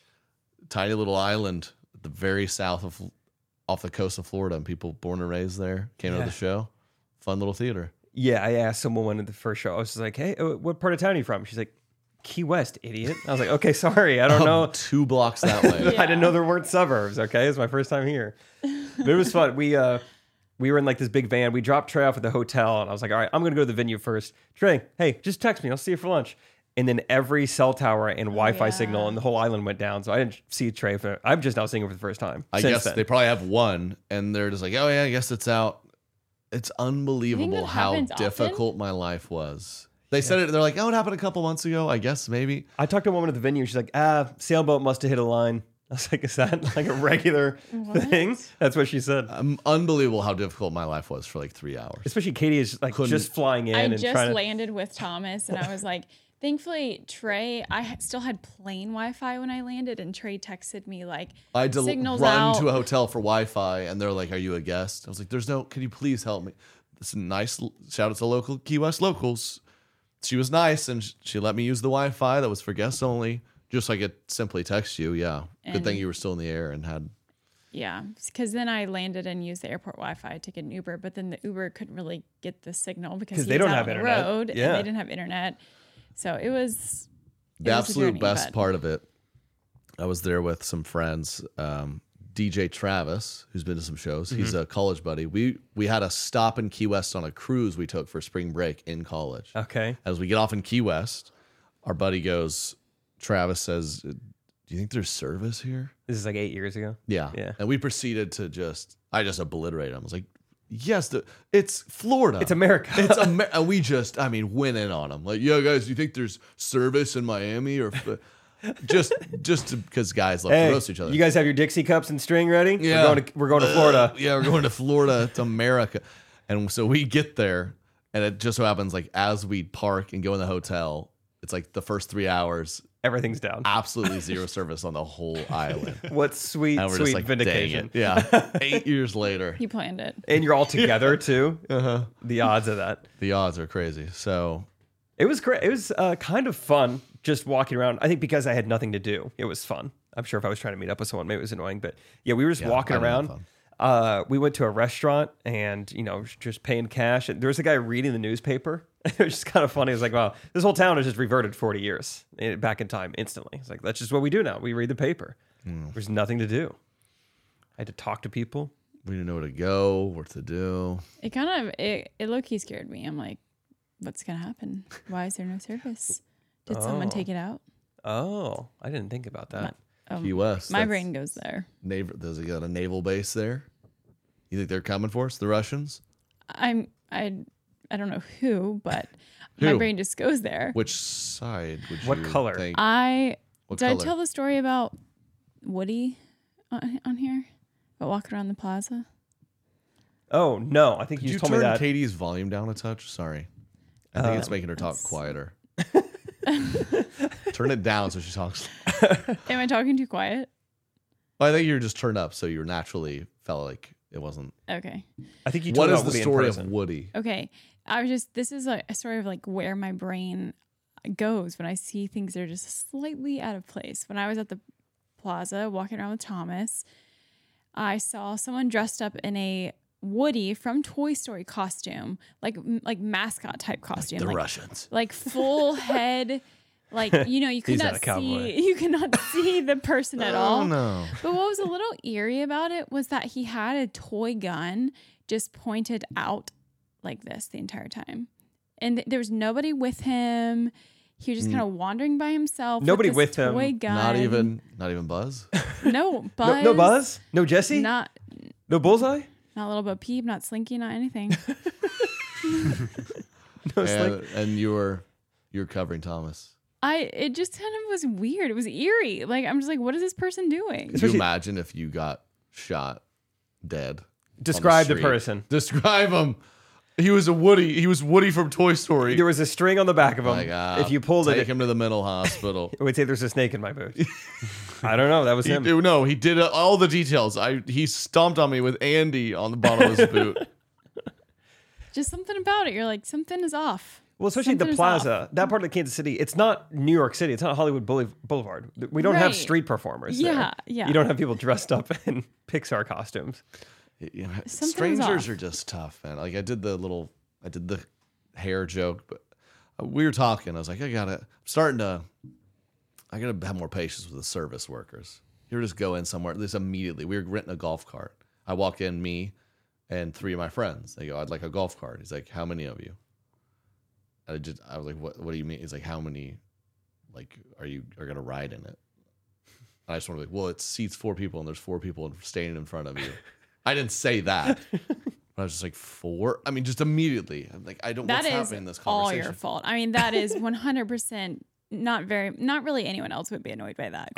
tiny little island at the very south off the coast of Florida, and people born and raised there came to the show. Fun little theater. Yeah, I asked someone at the first show. I was just like, hey, what part of town are you from? She's like, Key West, idiot. I was like, okay, sorry. I don't know. 2 blocks that way. I didn't know there weren't suburbs, okay? It was my first time here. But it was fun. We were in this big van. We dropped Trey off at the hotel, and I was like, all right, I'm going to go to the venue first. Trey, hey, just text me. I'll see you for lunch. And then every cell tower and Wi-Fi signal in the whole island went down. So I didn't see Trey. I'm just now seeing him for the first time. I guess they probably have one, and they're just like, oh yeah, I guess it's out. It's unbelievable how happens difficult my life was. They said it. They're like, oh, it happened a couple months ago. I guess maybe. I talked to a woman at the venue. She's like, sailboat must have hit a line. I was like, is that like a regular thing? That's what she said. Unbelievable how difficult my life was for 3 hours. Especially Katie is just flying in. I and just trying to... landed with Thomas, and I was like, thankfully, Trey, still had plain Wi-Fi when I landed, and Trey texted me I had to signals run out. to a hotel for Wi-Fi, and they're like, are you a guest? I was like, there's no, can you please help me? It's a nice shout out to local Key West locals. She was nice, and she let me use the Wi-Fi that was for guests only, just so I could simply text you. Yeah. Good thing you were still in the air and had. Yeah, because then I landed and used the airport Wi-Fi to get an Uber, but then the Uber couldn't really get the signal because they he was don't out have on the internet. road Yeah. and they didn't have internet. So it was The a absolute journey, best but- part of it, I was there with some friends, DJ Travis, who's been to some shows. He's a college buddy. We had a stop in Key West on a cruise we took for spring break in college. Okay. As we get off in Key West, our buddy goes, Travis says, do you think there's service here? This is like 8 years ago. Yeah. Yeah. And we proceeded to I just obliterated him. I was like, yes, it's Florida. It's America. And we went in on him. Like, yo, guys, do you think there's service in Miami? Or just because guys love to roast each other. You guys have your Dixie cups and string ready? Yeah. We're going to Florida. Yeah, we're going to Florida. It's America. And so we get there, and it just so happens, like, as we park and go in the hotel, it's like the first 3 hours, everything's down. Absolutely zero service on the whole island. What sweet, and we're sweet just like, vindication. dang it. Yeah. 8 years later. He planned it. And you're all together, too. Uh-huh. The odds of that. The odds are crazy. So it was great. It was kind of fun just walking around. I think because I had nothing to do, it was fun. I'm sure if I was trying to meet up with someone, maybe it was annoying. But yeah, we were just walking around. We went to a restaurant and, just paying cash. And there was a guy reading the newspaper. It was just kind of funny. It was like, wow, this whole town has just reverted 40 years back in time instantly. It's like, that's just what we do now. We read the paper. There's nothing to do. I had to talk to people. We didn't know where to go, what to do. It kind of, it low-key scared me. I'm like, what's going to happen? Why is there no service? Did someone take it out? Oh, I didn't think about that. Key West. My brain goes there. Does it got a naval base there? You think they're coming for us, the Russians? I don't know who, but my brain just goes there. Which side would you What color? think? Did I color? tell the story about Woody on here? About walking around the plaza? Oh, no. I think Could you told me turn that. Katie's volume down a touch? Sorry. I think it's making her talk quieter. Turn it down so she talks. Am I talking too quiet? Well, I think you're just turned up, so you naturally felt like it wasn't. Okay. I think you What told is about the Woody in story person. of Woody? Okay. This is a story of like where my brain goes when I see things that are just slightly out of place. When I was at the plaza walking around with Thomas, I saw someone dressed up in a Woody from Toy Story costume, like mascot type costume. The Russians. Like full head, you could He's not not a cowboy. see the person at all. Oh, no. But what was a little eerie about it was that he had a toy gun just pointed out like this the entire time. And there was nobody with him. He was just kind of wandering by himself. Nobody with this with him. toy gun. Not even Buzz? No Buzz. No Buzz? No Jesse? Not No Bullseye? Little Bo Peep, not Slinky, not anything. No Slink? And you're covering Thomas. It just kind of was weird. It was eerie. Like, I'm just like, what is this person doing? Could you imagine if you got shot dead? Describe the street? person. Describe him. He was a Woody. He was Woody from Toy Story. There was a string on the back of him. If you pulled take it, him to the mental hospital. it would say there's a snake in my boot. I don't know. That was him. No, he did all the details. He stomped on me with Andy on the bottom of his boot. Just something about it. You're like, something is off. Well, especially Something the is plaza, off. that part of Kansas City, it's not New York City. It's not Hollywood Boulevard. We don't have Right. street performers Yeah, there. yeah. You don't have people dressed up in Pixar costumes. Something's Strangers off. are just tough, man. Like I did the hair joke, but we were talking. I was like, I gotta have more patience with the service workers. You just go in somewhere. This immediately, we were renting a golf cart. I walk in, me and 3 of my friends. They go, I'd like a golf cart. He's like, how many of you? I was like, what do you mean? He's like, how many, are gonna ride in it? And I just want to be like, well, it seats 4 people and there's 4 people standing in front of you. I didn't say that. But I was just like, 4? I mean, just immediately. I'm like, what's happening in this all conversation? your fault. I mean, that is 100% not really anyone else would be annoyed by that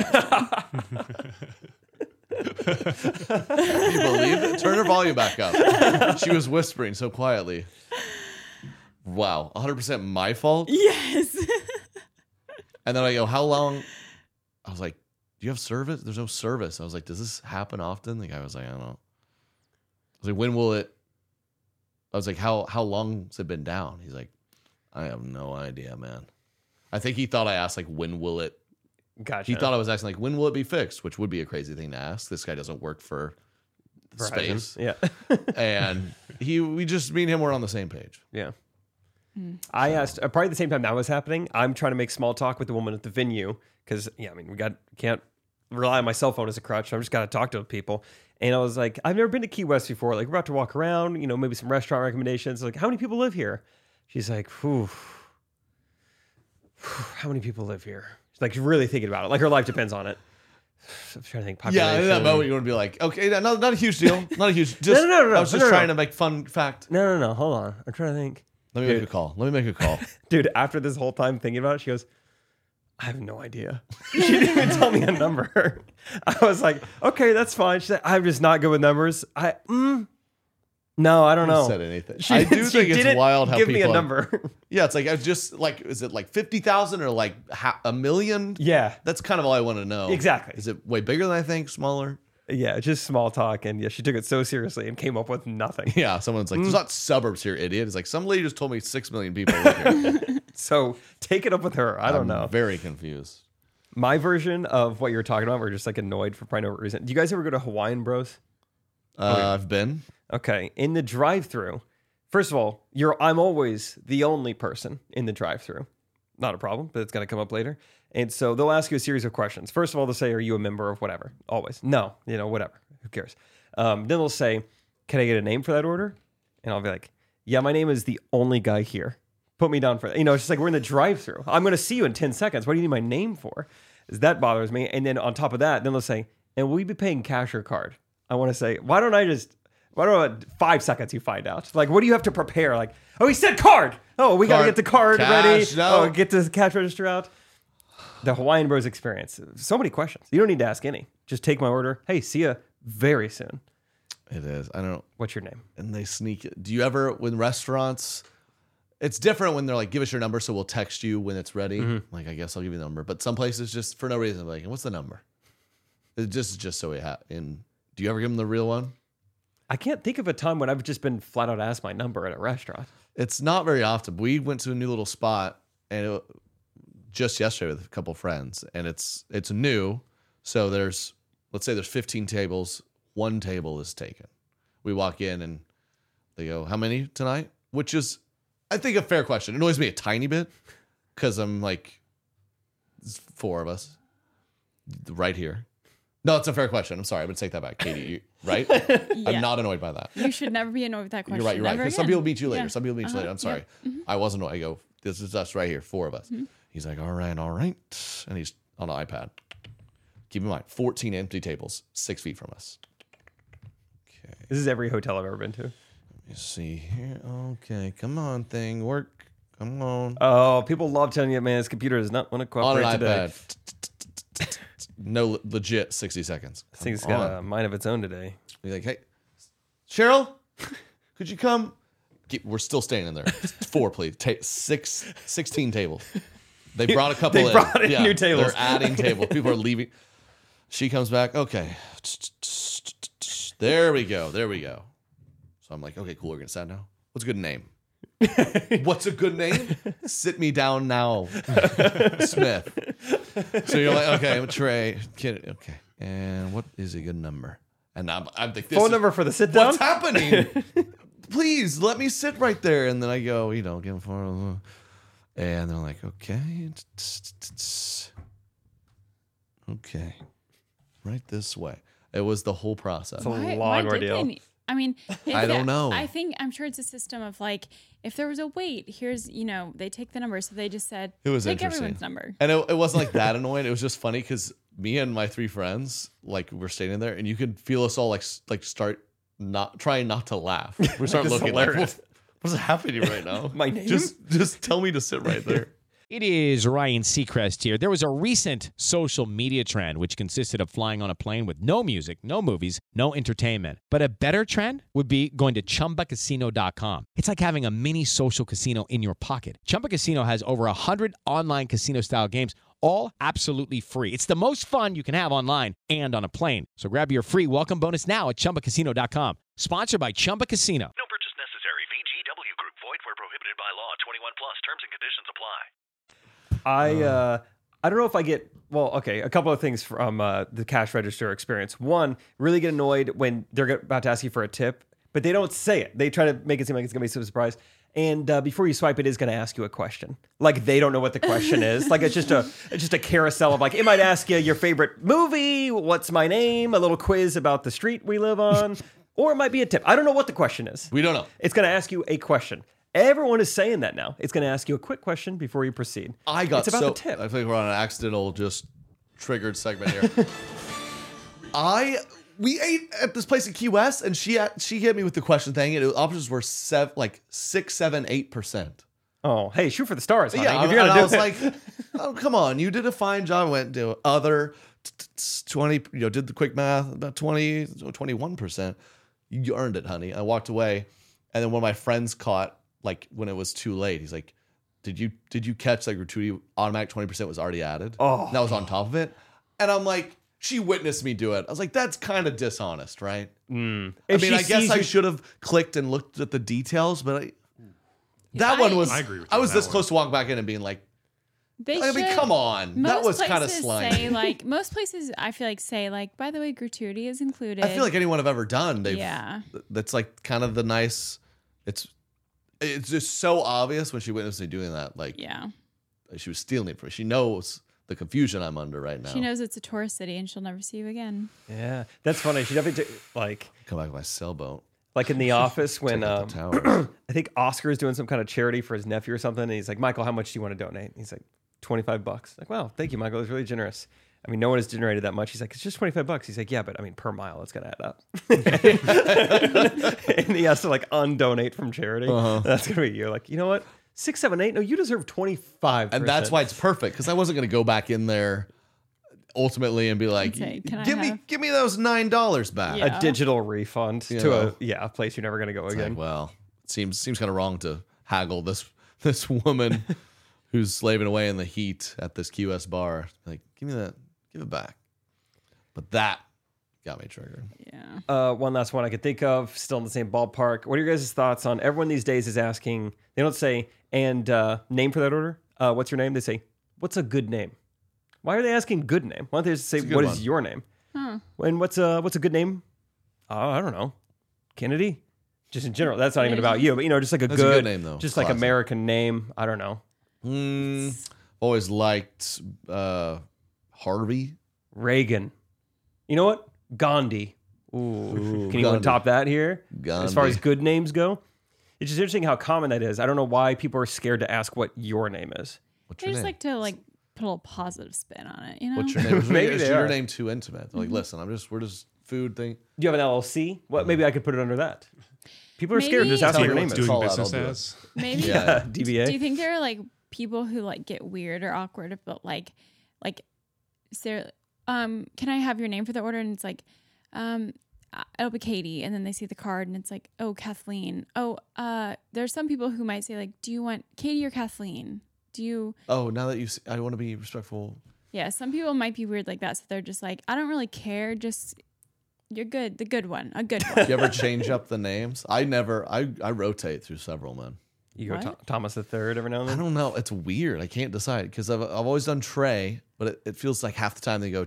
question. Can you believe it? Turn her volume back up. She was whispering so quietly. Wow, 100% my fault? Yes. And then I go, how long? I was like, do you have service? There's no service. I was like, does this happen often? The guy was like, I don't know. I was like, when will it? I was like, how long's it been down? He's like, I have no idea, man. I think he thought I asked, like, when will it? Gotcha. He thought I was asking, like, when will it be fixed? Which would be a crazy thing to ask. This guy doesn't work for space. Yeah. And me and him were on the same page. Yeah. I asked probably the same time that was happening. I'm trying to make small talk with the woman at the venue because we can't rely on my cell phone as a crutch. I've just got to talk to people. And I was like, I've never been to Key West before. Like, we're about to walk around, maybe some restaurant recommendations. Like, how many people live here? She's like, how many people live here? She's like, really thinking about it. Like, her life depends on it. I'm trying to think. Population. Yeah, in that moment, you want to be like, okay, not a huge deal. Not a huge. Just, no. I was just trying to make fun fact. No. Hold on. I'm trying to think. Let me make a call. Dude, after this whole time thinking about it, she goes, I have no idea. She didn't even tell me a number. I was like, okay, that's fine. She said, I'm just not good with numbers. No, I don't know. Said anything. I do think it's wild how give people me a number. Yeah, it's like I just like, is it like 50,000 or like a million? Yeah, that's kind of all I want to know. Exactly. Is it way bigger than I think? Smaller? Yeah, just small talk, and yeah, she took it so seriously and came up with nothing. Yeah, someone's like, "There's not suburbs here, idiot." It's like some lady just told me 6 million people live here. So take it up with her. I don't know. Very confused. My version of what you're talking about, we're just like annoyed for probably no reason. Do you guys ever go to Hawaiian Bros? I've been. Okay, in the drive-thru. First of all, I'm always the only person in the drive-thru. Not a problem, but it's going to come up later. And so they'll ask you a series of questions. First of all, they'll say, are you a member of whatever? Always. No, whatever. Who cares? Then they'll say, can I get a name for that order? And I'll be like, yeah, my name is the only guy here. Put me down for that. It's just like we're in the drive-thru. I'm going to see you in 10 seconds. What do you need my name for? That bothers me. And then on top of that, then they'll say, and will you be paying cash or card? I want to say, why don't 5 seconds you find out? Like, what do you have to prepare? Like, oh, he said card. Oh, we got to get the card ready. No. Oh, get the cash register out. The Hawaiian Bros experience. So many questions. You don't need to ask any. Just take my order. Hey, see ya very soon. It is. I don't know. What's your name? And they sneak it. Do you ever, when restaurants, it's different when they're like, give us your number so we'll text you when it's ready. Mm-hmm. Like, I guess I'll give you the number. But some places just for no reason, like, what's the number? It's just so we have. And do you ever give them the real one? I can't think of a time when I've just been flat out asked my number at a restaurant. It's not very often. We went to a new little spot and just yesterday with a couple friends, and it's new. So let's say there's 15 tables. One table is taken. We walk in and they go, how many tonight? Which is, I think, a fair question. It annoys me a tiny bit because I'm like, it's 4 of us right here. No, it's a fair question. I'm sorry. I'm going to take that back. Katie, right? Yeah. I'm not annoyed by that. You should never be annoyed with that question. You're right. Because some people meet you later. Yeah. Some people meet you later. I'm sorry. Yeah. Mm-hmm. I wasn't annoyed. I go, this is us right here, 4 of us. Mm-hmm. He's like, all right. And he's on an iPad. Keep in mind, 14 empty tables, 6 feet from us. Okay. This is every hotel I've ever been to. Let me see here. Okay. Come on, thing. Work. Come on. Oh, people love telling you, man, this computer does not want to cooperate on an today. iPad. No, legit 60 seconds. This thing's got a mind of its own today. Be like, hey, Cheryl, could you come? We're still staying in there. 4, please. 16 tables. They brought a couple in. They brought in new tables. They're adding tables. People are leaving. She comes back. Okay. There we go. So I'm like, okay, cool. We're going to sit now. What's a good name? What's a good name? Sit me down now, Smith. So you're like, okay, I'm Trey. Okay. And what is a good number? And I'm like, this phone number for the sit down? What's happening? Please let me sit right there. And then I go, give them phone. And they're like, okay. Okay. Right this way. It was the whole process. It's a long ordeal. I mean, I don't know. I'm sure it's a system of like, if there was a wait, here's, they take the number. So they just said, it was take interesting. everyone's number. And it wasn't like that annoying. It was just funny because me and my 3 friends, like, we're standing there and you could feel us all like start trying not to laugh. We start looking like, what's happening right now? My name? Just tell me to sit right there. It is Ryan Seacrest here. There was a recent social media trend which consisted of flying on a plane with no music, no movies, no entertainment. But a better trend would be going to ChumbaCasino.com. It's like having a mini social casino in your pocket. Chumba Casino has over 100 online casino-style games, all absolutely free. It's the most fun you can have online and on a plane. So grab your free welcome bonus now at ChumbaCasino.com. Sponsored by Chumba Casino. No purchase necessary. VGW Group. Void where prohibited by law. 21 plus. Terms and conditions apply. I don't know if I get, a couple of things from the cash register experience. One, really get annoyed when they're about to ask you for a tip, but they don't say it. They try to make it seem like it's going to be some surprise. And before you swipe, it is going to ask you a question. Like they don't know what the question is. Like it's just a carousel of like, it might ask you your favorite movie, what's my name, a little quiz about the street we live on, or it might be a tip. I don't know what the question is. We don't know. It's going to ask you a question. Everyone is saying that now. It's going to ask you a quick question before you proceed. It's about the tip. I think we're on an accidental just triggered segment here. We ate at this place in Key West, and she hit me with the question thing, and the options were 6, 7, 8%. Oh, hey, shoot for the stars, honey. Yeah, If you're gonna do I was it. like, oh, come on, you did a fine job. I went to other 20, did the quick math, about 21%. You earned it, honey. I walked away, and then one of my friends caught, like, when it was too late, he's like, did you catch that gratuity automatic 20% was already added? Oh. And that was on top of it. And I'm like, she witnessed me do it. I was like, that's kind of dishonest, right? I mean, I guess I should have clicked and looked at the details, but that one was, I agree with you I was on this that close to walking back in and being like, I mean, should- come on. That most was kind of places slimy. Say, like, most places, I feel like, say, like, by the way, gratuity is included. I feel like anyone I've ever done, Yeah. that's like kind of the nice, it's just so obvious when she witnessed me doing that. Like, Yeah. she was stealing it from me. She knows the confusion I'm under right now. She knows it's a tourist city and she'll never see you again. Yeah, that's funny. She definitely like come back with my sailboat. Like in The Office when Take out the towers. I think Oscar is doing some kind of charity for his nephew or something, and he's like, "Michael, how much do you want to donate?" And he's like, $25. Like, wow, thank you, Michael. It's really generous. I mean, no one has generated that much. He's like, it's just $25. He's like, yeah, but I mean, per mile, it's gonna add up. And he has to like undonate from charity. That's gonna be you. Like, you know what? 6, 7, 8. No, you deserve 25. And that's why it's perfect, because I wasn't going to go back in there ultimately and be like, say, "Can I give me those $9 back." Yeah. a digital refund You to know. a place you're never gonna go It's again. like, well, it seems kind of wrong to haggle this woman who's slaving away in the heat at this QS bar. Like, give it back. But that got me triggered. Yeah. One last one I could think of, still in the same ballpark. What are your guys' thoughts on everyone these days is asking, they don't say, and name for that order? What's your name? They say, what's a good name? Why are they asking good name? Why don't they just say, what is your name? Huh. And what's a good name? I don't know. Kennedy? Just in general. That's not even about you, but just like a That's good a good name, though. Just like Classic. American name. I don't know. Always liked Harvey. Reagan. You know what? Gandhi. Ooh. Can you Gandhi. top that here? As far as Gandhi. good names go? It's just interesting how common that is. I don't know why people are scared to ask what your name is. What's They your just name? like to like put a little positive spin on it, you know? What's your name? Maybe Is they your are. name too intimate? They're like, listen, we're just food thing. Do you have an LLC? What? Maybe I could put it under that. People are scared to just ask Tell what your me name what is. doing Call out, business I'll do it. as. Maybe. Yeah, DBA. Do you think there are like people who like get weird or awkward about like Sarah, can I have your name for the order? And it's like, it'll be Katie. And then they see the card and it's like, oh, Kathleen. Oh, there's some people who might say like, do you want Katie or Kathleen? Do you? Oh, now that I want to be respectful. Yeah, some people might be weird like that. So they're just like, I don't really care. Just, you're good. The good one. A good one. Do you ever change up the names? I rotate through several, man. You go What? Thomas the Third every now and I then? don't know. It's weird. I can't decide because I've always done Trey, but it feels like half the time they go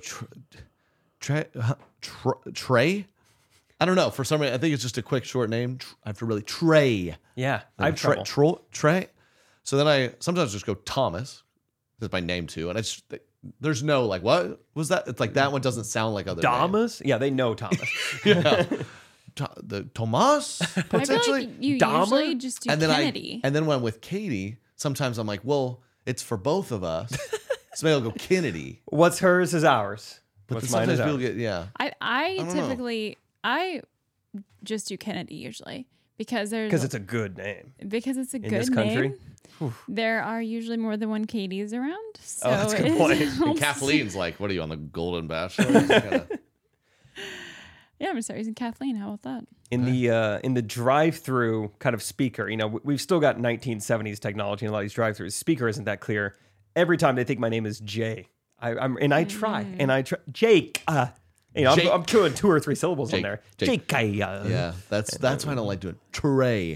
Trey. I don't know. For some reason, I think it's just a quick short name. I have to really Trey. Yeah, Like, I've trouble. Trey. So then I sometimes just go Thomas. That's my name too, and there's no like what was that? It's like that one doesn't sound like other names. Thomas? Yeah, they know Thomas. Yeah. The Tomas I feel potentially. like you Dahmer? usually just do and then Kennedy. and then when I'm with Katie, sometimes I'm like, well, it's for both of us. So maybe I'll go Kennedy. What's hers is ours. But What's then mine is sometimes people ours. get yeah. I don't know. typically I just do Kennedy usually because there's Because it's a good name. because it's a in good this country. name. There are usually more than one Katie's around. So that's a good it point. And helps. Kathleen's like, what are you on the Golden Bachelor? It's kinda- Yeah, I'm gonna start using Kathleen. How about that? In the drive-through kind of speaker, we've still got 1970s technology in a lot of these drive-throughs. Speaker isn't that clear. Every time they think my name is Jay, I try Jake. Jake. I'm doing 2 or 3 syllables in Jake. there. Jake. Jake. yeah, that's why I don't like doing Trey.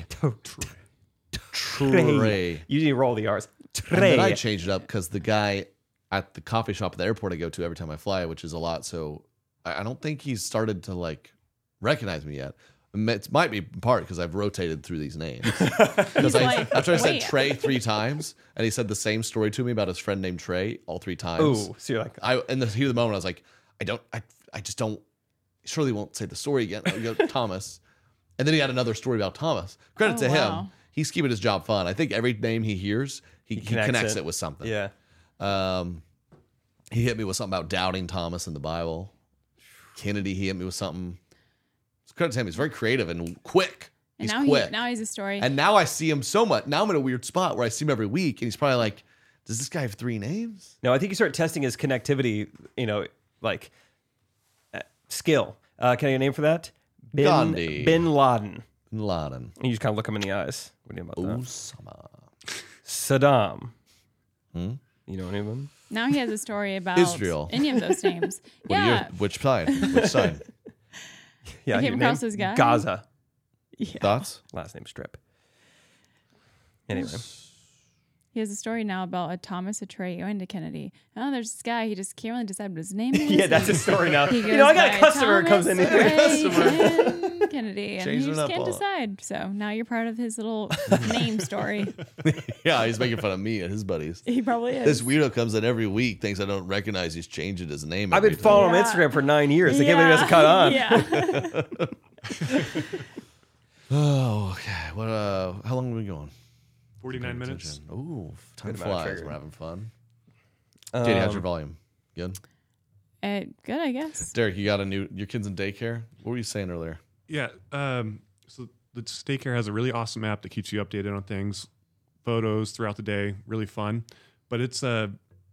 Trey. Trey. You need to roll the R's. And then I Trey. changed it up because the guy at the coffee shop at the airport I go to every time I fly, which is a lot. So I don't think he's started to like recognize me yet. It might be in part because I've rotated through these names. Because after I said Trey 3 times, and he said the same story to me about his friend named Trey all 3 times. Ooh, so you're like, in the heat of the moment, I was like, I just don't. Surely won't say the story again. I go Thomas, and then he had another story about Thomas. Credit to him, he's keeping his job fun. I think every name he hears, he connects it with something. Yeah. He hit me with something about doubting Thomas in the Bible. Kennedy, he hit me with something. Credit to him, he's very creative and quick. He's quick. Now he's a story. And now I see him so much. Now I'm in a weird spot where I see him every week, and he's probably like, does this guy have 3 names? No, I think you start testing his connectivity, like skill. Can I get a name for that? Gandhi. Bin Laden. Bin Laden. You just kind of look him in the eyes. What do you know about Osama. that? Saddam. You know any of them? Now he has a story about Israel. Any of those names. Which side? Which side? Yeah, I came across this guy. Gaza. Yeah. Thoughts? Last name Strip. Anyway. He has a story now about a Thomas, a Trey, and a Kennedy. Oh, there's this guy. He just can't really decide what his name is. Yeah, that's his story now. He I got a by customer who comes in Thomas, here. Ray, Kennedy, and Changing he it just up can't all. decide. So now you're part of his little name story. Yeah, he's making fun of me and his buddies. He probably is. This weirdo comes in every week, thinks I don't recognize he's changing his name. I've been following him on Instagram for 9 years. I can't believe he hasn't caught on. Yeah. Oh, okay. What? How long have we been going? 49 minutes. Ooh, time Good amount of flies. trigger. We're having fun. Katie, how's your volume? Good? Good, I guess. Derek, you got your kid's in daycare? What were you saying earlier? Yeah. So the Daycare has a really awesome app that keeps you updated on things, photos throughout the day, really fun. But it's the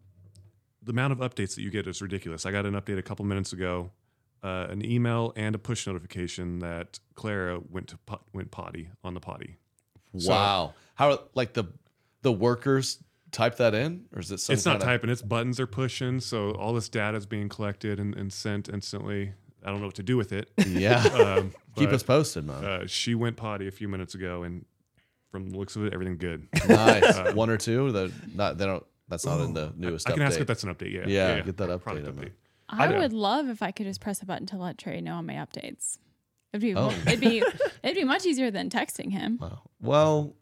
amount of updates that you get is ridiculous. I got an update a couple minutes ago, an email and a push notification that Clara went potty on the potty. Wow. How like the workers type that in, or is it? It's not typing. It's buttons they're pushing. So all this data is being collected and sent instantly. I don't know what to do with it. Yeah. Keep us posted, man. She went potty a few minutes ago, and from the looks of it, everything good. Nice. 1 or 2. That's not in the newest. I can update. ask if that's an update. Yeah. Yeah. Get that update. Product in there. update. I would love if I could just press a button to let Trey know on my updates. It'd be it'd be much easier than texting him. Wow. Well,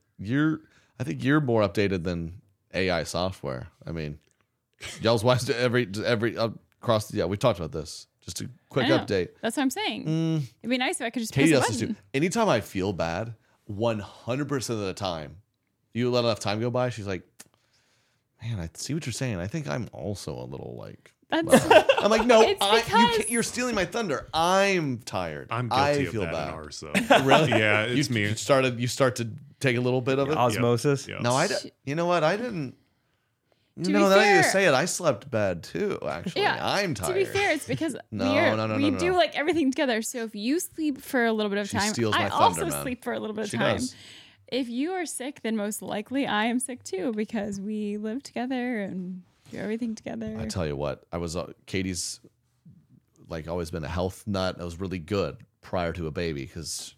I think you're more updated than AI software. I mean, y'all's watched every across. Yeah, we talked about this. Just a quick I know. update. That's what I'm saying. It'd be nice if I could just Katie press a does this button. too. Anytime I feel bad, 100% of the time, you let enough time go by, she's like, "Man, I see what you're saying. I think I'm also a little like." I'm like, no, you're stealing my thunder. I'm tired. I'm guilty I feel of that bad. in ours, so. Really? Yeah, it's me. You start to take a little bit of it. Osmosis. Yep. No, you know what? I didn't. To No, be now you fair- say it. I slept bad too. Actually, I'm tired. To be fair, it's because No. we do like everything together. So if you sleep for a little bit of She time, steals my I thunder, also man. sleep for a little bit of She time. does. If you are sick, then most likely I am sick too because we live together and do everything together. I tell you what, I was Katie's like always been a health nut. I was really good prior to a baby because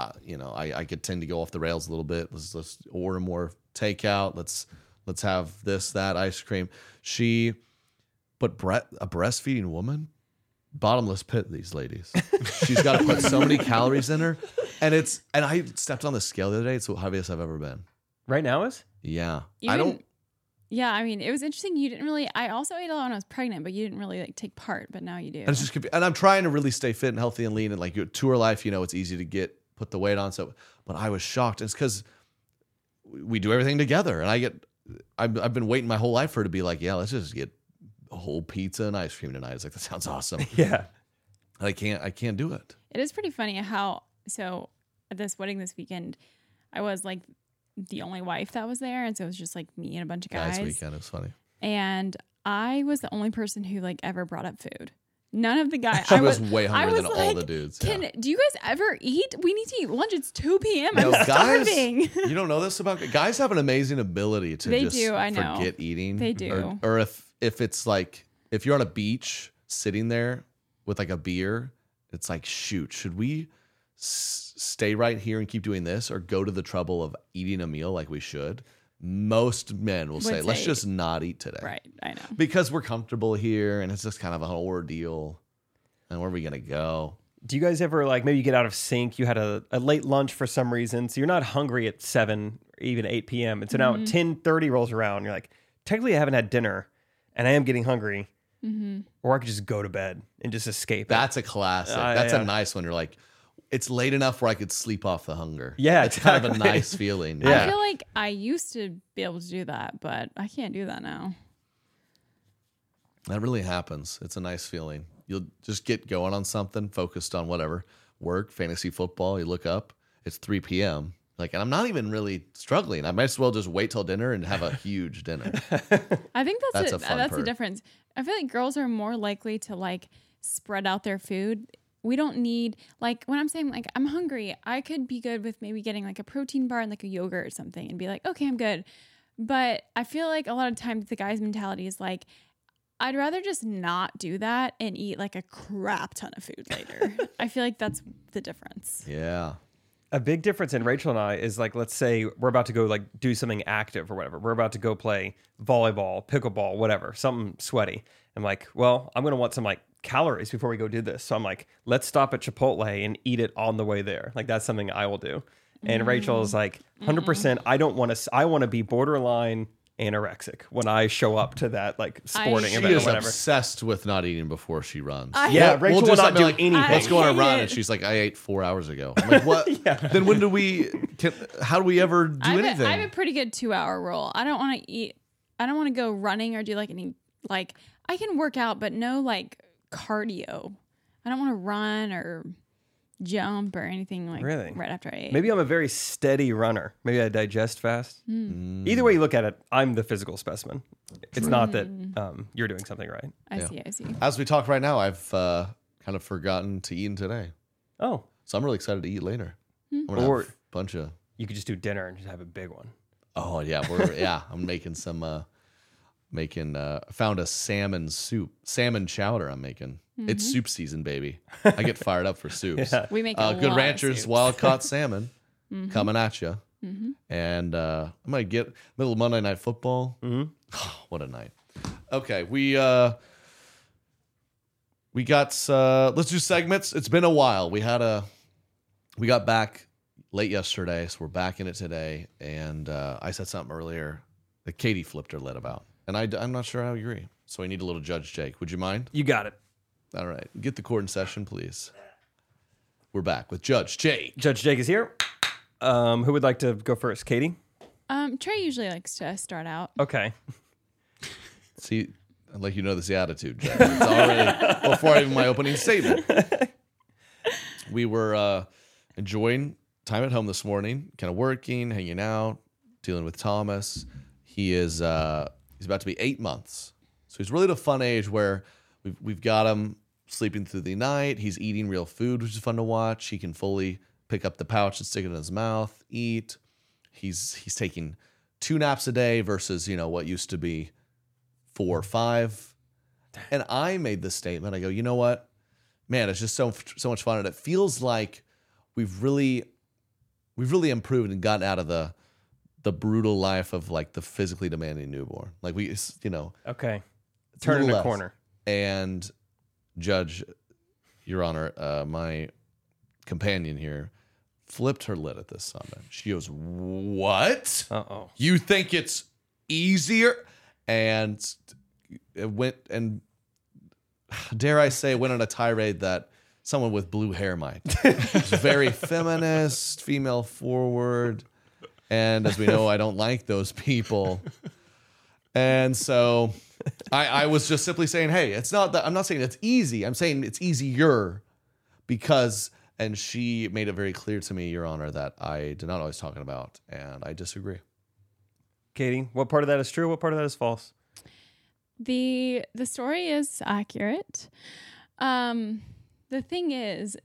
I could tend to go off the rails a little bit. Let's order more takeout. Let's have this, that, ice cream. But a breastfeeding woman, bottomless pit, these ladies. She's got to put so many calories in her. And I stepped on the scale the other day. It's the heaviest I've ever been. Right now is? Yeah. Yeah, I mean, it was interesting. You didn't really. I also ate a lot when I was pregnant, but you didn't really like take part. But now you do. And it's just, and I'm trying to really stay fit and healthy and lean. And like tour life, it's easy to put the weight on. So, but I was shocked. It's because we do everything together, and I've been waiting my whole life for her to be like, yeah, let's just get a whole pizza and ice cream tonight. It's like, that sounds awesome. Yeah. And I can't do it. It is pretty funny how. So at this wedding this weekend, I was like the only wife that was there, and so it was just like me and a bunch of guys. Guys weekend, it was funny. And I was the only person who like ever brought up food. None of the guys. She was way hungrier than all the dudes. Do you guys ever eat? We need to eat lunch. It's 2 p.m. I'm Guys, starving. you don't know this about guys have an amazing ability to They just do, I know. forget eating. They do. Or if it's like if you're on a beach sitting there with like a beer, it's like, shoot, should we stay right here and keep doing this or go to the trouble of eating a meal like we should? Most men will say, let's just not eat today. Right, I know. Because we're comfortable here and it's just kind of an ordeal. And where are we going to go? Do you guys ever like maybe you get out of sync? You had a late lunch for some reason, so you're not hungry at 7 or even 8 p.m. And so now 10:30 rolls around. You're like, technically I haven't had dinner, and I am getting hungry. Or I could just go to bed and just escape. That's a classic. That's a nice one. You're like, it's late enough where I could sleep off the hunger. Yeah, it's kind of a nice feeling. I feel like I used to be able to do that, but I can't do that now. That really happens. It's a nice feeling. You'll just get going on something, focused on whatever, work, fantasy football. You look up, it's 3 p.m. Like, and I'm not even really struggling. I might as well just wait till dinner and have a huge dinner. I think that's perk. the difference. I feel like girls are more likely to like spread out their food. We don't need, like, when I'm saying like I'm hungry, I could be good with maybe getting like a protein bar and like a yogurt or something and be like, okay, I'm good. But I feel like a lot of times the guy's mentality is like, I'd rather just not do that and eat like a crap ton of food later. I feel like that's the difference. Yeah. A big difference in Rachel and I is like, let's say we're about to go like do something active or whatever. We're about to go play volleyball, pickleball, whatever, something sweaty. I'm like, well, I'm going to want some like calories before we go do this. So I'm like, let's stop at Chipotle and eat it on the way there. Like that's something I will do. And Rachel is like, 100%. I want to be borderline anorexic when I show up to that like sporting event or whatever. She is obsessed with not eating before she runs. Rachel will not do anything. Let's go on a run, and she's like, I ate 4 hours ago. I'm like, what? Then when do we? How do we ever do anything? I have a pretty good 2-hour rule. I don't want to eat. I don't want to go running or do like any like. I can work out, but no like cardio. I don't want to run or jump or anything like right after I ate. Maybe I'm a very steady runner. Maybe I digest fast. Either way you look at it, I'm the physical specimen. It's not that you're doing something right. I see. As we talk right now, I've kind of forgotten to eat today. Oh. So I'm really excited to eat later. I'm gonna have a bunch of... You could just do dinner and just have a big one. Oh, yeah. I'm making some... found a salmon chowder I'm making. It's soup season, baby. I get fired up for soups. We make a Good lot Ranchers of soups. wild caught salmon coming at you. And I'm gonna get little Monday Night Football. What a night. Okay, we got let's do segments. It's been a while. We got back late yesterday, so we're back in it today. And I said something earlier that Katie flipped her lid about. And I'm not sure I agree. So we need a little Judge Jake. Would you mind? You got it. All right. Get the court in session, please. We're back with Judge Jake. Judge Jake is here. Who would like to go first? Katie? Trey usually likes to start out. Okay. See, I'd like you to know this attitude, Judge. It's already before even my opening statement. We were enjoying time at home this morning, kind of working, hanging out, dealing with Thomas. He's about to be 8 months. So he's really at a fun age where we've got him sleeping through the night. He's eating real food, which is fun to watch. He can fully pick up the pouch and stick it in his mouth, eat. He's taking 2 naps a day versus, what used to be 4 or 5. And I made this statement. I go, you know what? Man, it's just so much fun. And it feels like we've really improved and gotten out of the brutal life of like the physically demanding newborn. Like okay. Turning a corner. And Judge, Your Honor, my companion here flipped her lid at this summit. She goes, what? Uh-oh. You think it's easier? And it went, and dare I say, went on a tirade that someone with blue hair might. It was very feminist, female forward. And as we know, I don't like those people. And so I was just simply saying, hey, it's not that I'm not saying it's easy. I'm saying it's easier because, and she made it very clear to me, Your Honor, that I did not always talking about, and I disagree. Katie, what part of that is true? What part of that is false? The story is accurate. The thing is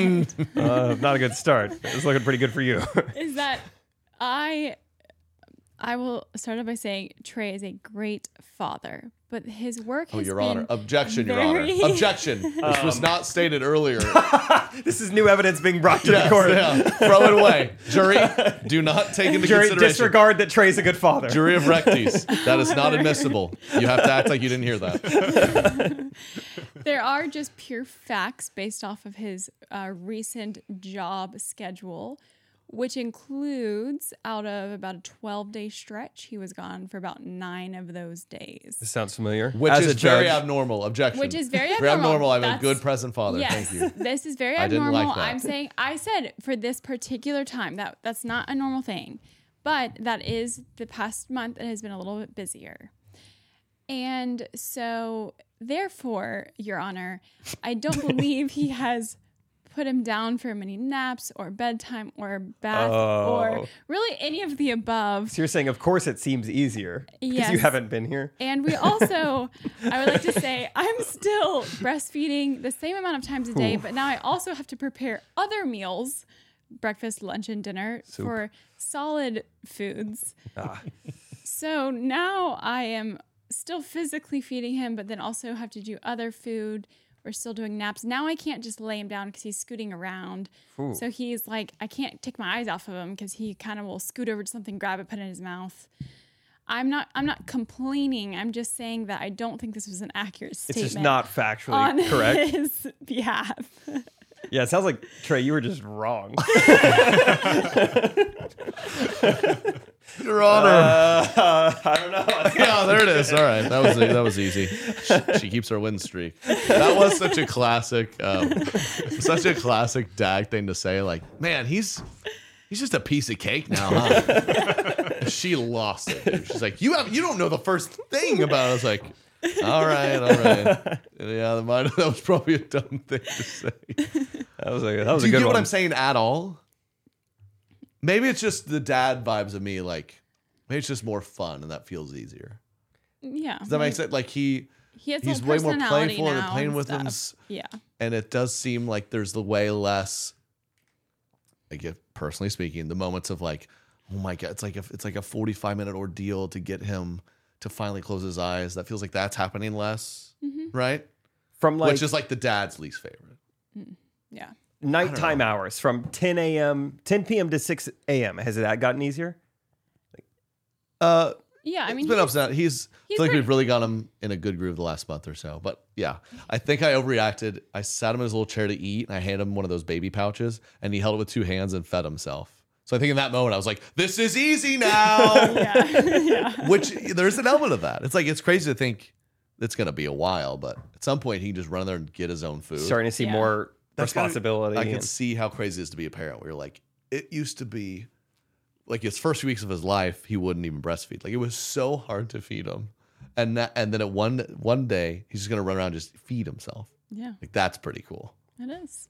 that not a good start. It's looking pretty good for you. is that I I will start off by saying Trey is a great father, but his work has Your been Honor. Objection, Your Honor. very- Objection. This was not stated earlier. This is new evidence being brought to the Yes, court. yeah. Throw it away. Jury, do not take into Jury, consideration. disregard that Trey's a good father. Jury of rectis. That is not admissible. You have to act like you didn't hear that. There are just pure facts based off of his recent job schedule, which includes out of about a 12-day stretch, he was gone for about 9 of those days. This sounds familiar. Which As is a judge, very abnormal. Objection. Which is very Very abnormal. I'm a That's- good present father. Yes, Thank you. this is very I didn't abnormal. like that. I said for this particular time, that's not a normal thing. But that is the past month, it has been a little bit busier. And so, therefore, Your Honor, I don't believe he has put him down for many naps or bedtime or bath or really any of the above. So you're saying, of course, it seems easier because Yes. you haven't been here. And we also, I would like to say, I'm still breastfeeding the same amount of times a day, Ooh. but now I also have to prepare other meals, breakfast, lunch, and dinner Soup. for solid foods. Ah. So now I am still physically feeding him, but then also have to do other food. We're still doing naps. Now I can't just lay him down because he's scooting around. Ooh. So he's like, I can't take my eyes off of him because he kind of will scoot over to something, grab it, put it in his mouth. I'm not complaining. I'm just saying that I don't think this was an accurate It's statement. just not factually on correct. his behalf. Yeah, it sounds like, Trey, you were just wrong. Your Honor. I don't know. Yeah, there it is. All right, that was easy. She keeps her win streak. That was such a classic Dag thing to say. Like, man, he's just a piece of cake now, huh? She lost it. Dude. She's like, you don't know the first thing about it. I was like, all right. Yeah, that was probably a dumb thing to say. That was a Do good you get one. what I'm saying at all? Maybe it's just the dad vibes of me. Like, maybe it's just more fun and that feels easier. Yeah. Does that make sense? Like He has he's a way little more personality playful and now playing and with him. stuff. Yeah. And it does seem like there's the way less, like if personally speaking, the moments of like, oh my God, it's like a 45-minute ordeal to get him to finally close his eyes. That feels like that's happening less, right? From like Which is like the dad's least favorite. Yeah. nighttime hours from 10 p.m. to 6 a.m. Has that gotten easier? Yeah, I mean, it's been ups and downs. I feel like pretty- we've really got him in a good groove the last month or so. But yeah, I think I overreacted. I sat him in his little chair to eat, and I handed him one of those baby pouches, and he held it with 2 hands and fed himself. So I think in that moment, I was like, this is easy now. Yeah. Which there's an element of that. It's like, it's crazy to think it's going to be a while, but at some point he can just run in there and get his own food. Starting to see more responsibility. I can and- see how crazy it is to be a parent where you're like, it used to be like his first weeks of his life, he wouldn't even breastfeed. Like it was so hard to feed him. And then at one day, he's just going to run around and just feed himself. Yeah. Like that's pretty cool. It is.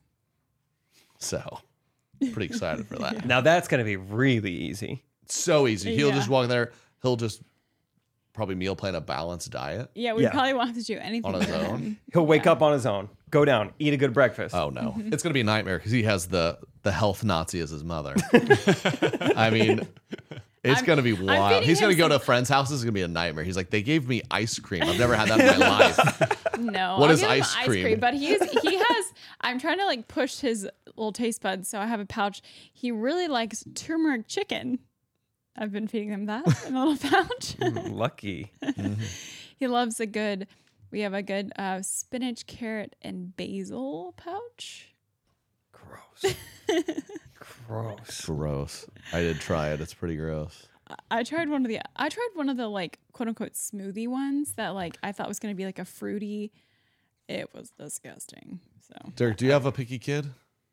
So pretty excited for that. Now that's going to be really easy. So easy. He'll Yeah. just walk in there. He'll just probably meal plan a balanced diet. Yeah, we probably won't have to do anything On his for own? him. He'll wake up on his own, go down, eat a good breakfast. Oh no, it's gonna be a nightmare because he has the health Nazi as his mother. I mean, it's gonna be wild. feeding He's gonna him go to friends' houses. It's gonna be a nightmare. He's like, they gave me ice cream. I've never had that in my life. No, What I'll is give him ice cream? But he has. I'm trying to like push his little taste buds, so I have a pouch. He really likes turmeric chicken. I've been feeding him that in a little pouch. Lucky. He loves a good. We have a good spinach, carrot, and basil pouch. Gross. Gross. Gross. I did try it. It's pretty gross. I tried one of the like quote unquote smoothie ones that like I thought was gonna be like a fruity. It was disgusting. So Derek, do you have a picky kid?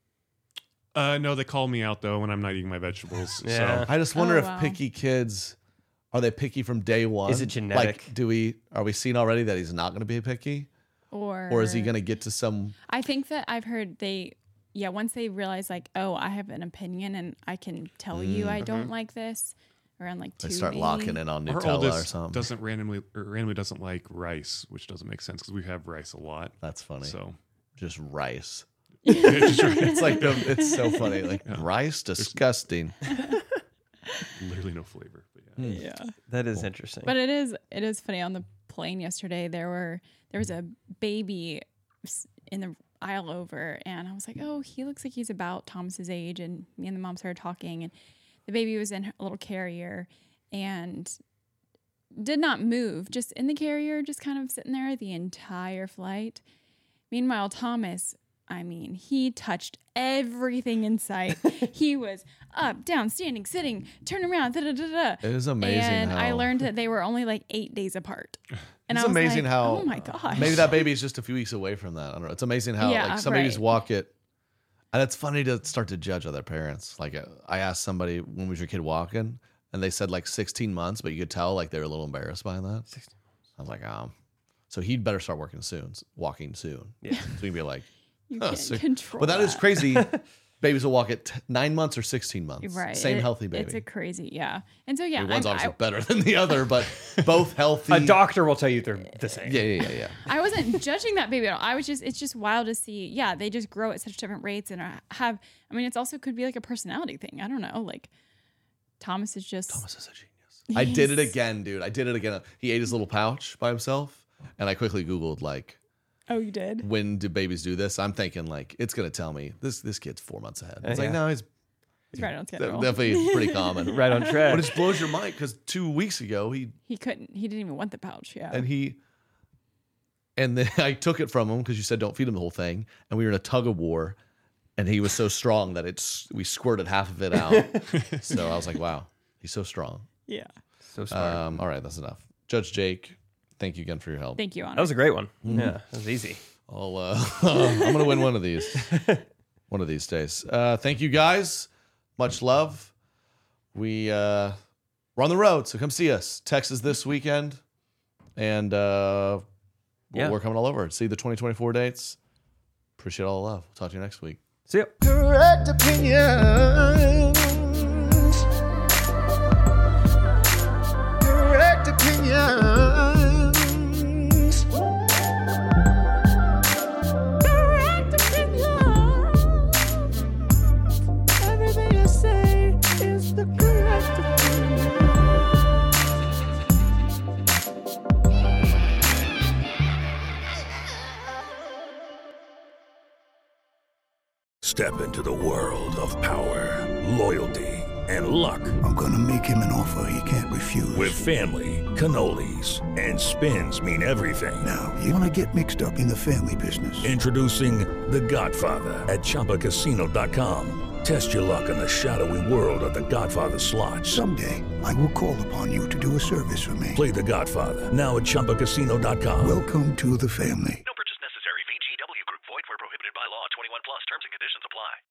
No, they call me out though when I'm not eating my vegetables. So. I just wonder Oh, if wow. picky kids are they picky from day one? Is it genetic? Like, are we seeing already that he's not going to be picky, or is he going to get to some? I think that I've heard once they realize like, oh, I have an opinion and I can tell you I don't like this around like 2. They start locking in on Our Nutella or oldest something. doesn't randomly doesn't like rice, which doesn't make sense because we have rice a lot. That's funny. So Just rice. Just rice. It's like it's so funny. Like rice, disgusting. literally no flavor. But yeah. Yeah. That is interesting. But it is funny. On the plane yesterday, there was a baby in the aisle over, and I was like, oh, he looks like he's about Thomas's age. And me and the mom started talking, and the baby was in a little carrier and did not move, just in the carrier, just kind of sitting there the entire flight. Meanwhile, Thomas, I mean, he touched everything in sight. He was up, down, standing, sitting, turn around, da-da-da-da. It is amazing and how... I learned that they were only like 8 days apart. And It's I was amazing like, how... oh my gosh. Maybe that baby is just a few weeks away from that. I don't know. It's amazing how Yeah, like some babies right. walk it. And it's funny to start to judge other parents. Like I asked somebody, when was your kid walking? And they said like 16 months, but you could tell like they were a little embarrassed by that. 16 months. I was like, so he'd better start walking soon. Yeah. So you'd be like, You can't sick. control But that is that. crazy. Babies will walk at 9 months or 16 months. Right. Same healthy baby. It's a crazy, yeah. And so, yeah. I mean, one's I'm- obviously better than the other, but both healthy. A doctor will tell you they're the same. Yeah. I wasn't judging that baby at all. It's just wild to see. Yeah, they just grow at such different rates and it's also could be like a personality thing. I don't know. Like Thomas is a genius. I did it again, dude. I did it again. He ate his little pouch by himself, and I quickly Googled like, oh, you did? when do babies do this? I'm thinking like it's gonna tell me this kid's 4 months ahead. It's like Yeah. no, he's right on schedule. definitely pretty common, Right on track. But it just blows your mind because 2 weeks ago he He didn't even want the pouch. Yeah. and then I took it from him because you said don't feed him the whole thing, and we were in a tug of war, and he was so strong that we squirted half of it out. So I was like, wow, he's so strong. Yeah. So smart. All right, that's enough. Judge Jake, thank you again for your help. Thank you, Honor. That was a great one. Mhm. Yeah, that was easy. I'm gonna win one of these days. Thank you guys. Much love. We're on the road, so come see us. Texas this weekend, and we're coming all over. See the 2024 dates. Appreciate all the love. Talk to you next week. See ya. Correct opinions. Correct opinions. Correct opinions. Everything I say is the correct opinion. Step into the world of power, loyalty, and luck. I'm gonna make him an offer he can't refuse. With family, cannolis, and spins mean everything. Now, you wanna get mixed up in the family business. Introducing The Godfather at ChumbaCasino.com. Test your luck in the shadowy world of The Godfather slot. Someday, I will call upon you to do a service for me. Play The Godfather now at ChumbaCasino.com. Welcome to the family.